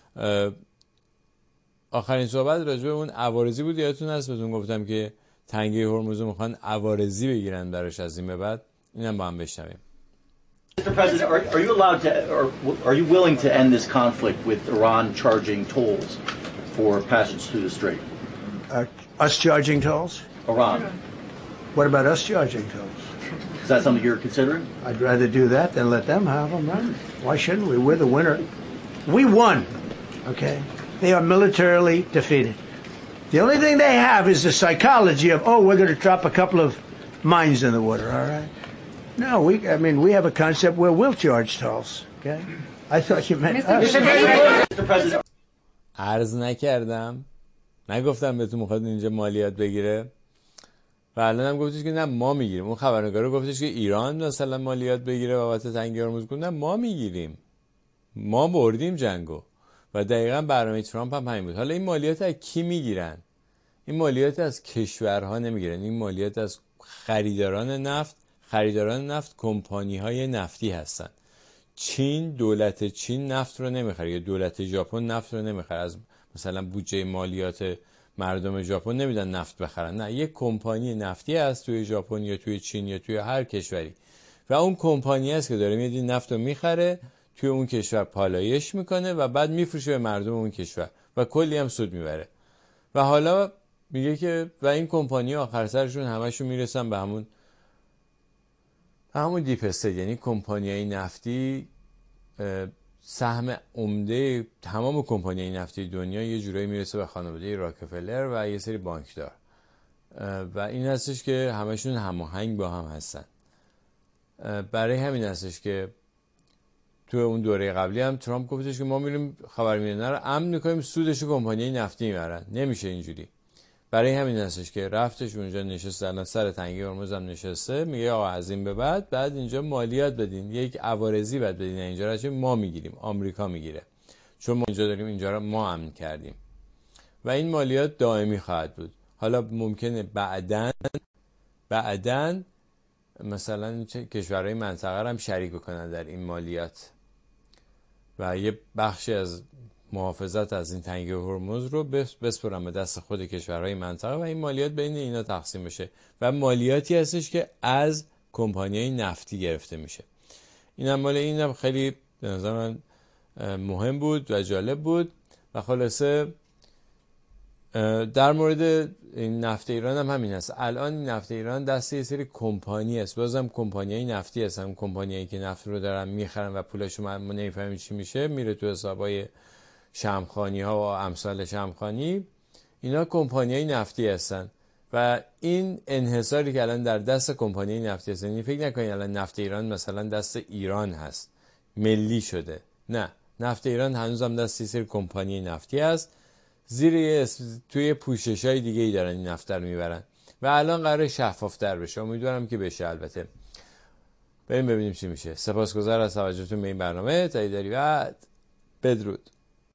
آخرین صحبت راجع به اون عوارضی بود. یادتون هست بهتون گفتم که تنگه هرمز رو میخوان عوارضی بگیرن براش از این به بعد. اینم با هم بشنویم. Mr. President, are you allowed to, or are you willing to end this conflict with Iran charging tolls for passage through the strait? Us charging tolls? Iran. What about us charging tolls? Is that something you're considering? I'd rather do that than let them have them, right? Why shouldn't we? We're the winner. We won, okay? They are militarily defeated. The only thing they have is the psychology of, oh, we're going to drop a couple of mines in the water, all right? No, we have a concept where we'll charge tolls, okay? I thought you meant us. Mr. President. عرض نکردم، نگفتم بهتون میخواد اینجا مالیات بگیره و الان هم گفتش که نه ما میگیریم. اون خبرنگار گفتش که ایران مثلا مالیات بگیره بابت تنگه هرمز. گفتم ما میگیریم، ما بردیم جنگو و دقیقاً برنامه ترامپ هم همین بود. حالا این مالیات از کی میگیرن؟ این مالیات از کشورها نمیگیرن، این مالیات از خریداران نفت. خریداران نفت کمپانی‌های نفتی هستن. چین، دولت چین نفت رو نمیخره یا دولت ژاپن نفت رو نمیخره. از مثلا بودجه مالیات مردم ژاپن نمیدن نفت بخرن، نه، یک کمپانی نفتی هست توی ژاپن یا توی چین یا توی هر کشوری و اون کمپانی هست که داره میاد این نفت رو میخره توی اون کشور پالایش میکنه و بعد میفروشه به مردم اون کشور و کلی هم سود میبره. و حالا میگه که و این کمپانی آخر سرشون همشون میرسن به همون دیپ استیت، یعنی کمپانیای نفتی سهم عمده تمام کمپانیای نفتی دنیا یه جورایی میرسه به خانواده راکفلر و یه سری بانکدار و این هستش که همشون هماهنگ با هم هستن. برای همین هستش که تو اون دوره قبلی هم ترامپ گفتش که ما میریم خاورمیانه رو امن میکنیم، سودش کمپانیای نفتی میبرن. نمیشه اینجوری. برای همین هستش که رفتش اونجا نشسته، الان سر تنگه هرمز هم نشسته، میگه آقا از این به بعد اینجا مالیات بدین، یک عوارضی بعد بدین اینجا رو ما میگیریم، آمریکا میگیره، چون ما اینجا داریم اینجا رو ما امن کردیم و این مالیات دائمی خواهد بود. حالا ممکنه بعدن مثلا کشورهای منطقه هم شریک بکنن در این مالیات و یه بخشی از محافظت از این تنگه هرمز رو بسپرن به دست خود کشورهای منطقه و این مالیات بین اینا تقسیم بشه و مالیاتی هستش که از کمپانیای نفتی گرفته میشه. اینم مال اینم خیلی به نظر من مهم بود و جالب بود. و خلاصه در مورد این نفت ایران هم همین هست. الان این نفت ایران دست یه سری کمپانی است، بازم کمپانیای نفتی هستن، کمپانیایی که نفت رو دارن میخرن و پولشو ما نمیفهمیم چی میشه، میره تو حسابای شمخانی ها و امثال شمخانی. اینا کمپانیای نفتی هستن و این انحصاری که الان در دست کمپانی نفتی هست، یعنی فکر نکنید الان نفت ایران مثلا دست ایران هست، ملی شده. نه، نفت ایران هنوز هم دست یه سری کمپانی نفتی هست، زیر توی پوشش‌های دیگه ای دارن این نفت رو میبرن و الان قراره شفافتر بشه. امیدوارم که بشه. البته بریم ببینیم چی میشه. سپاسگزار از توجهتون به این برنامه. تا ایداری بعد بدرود.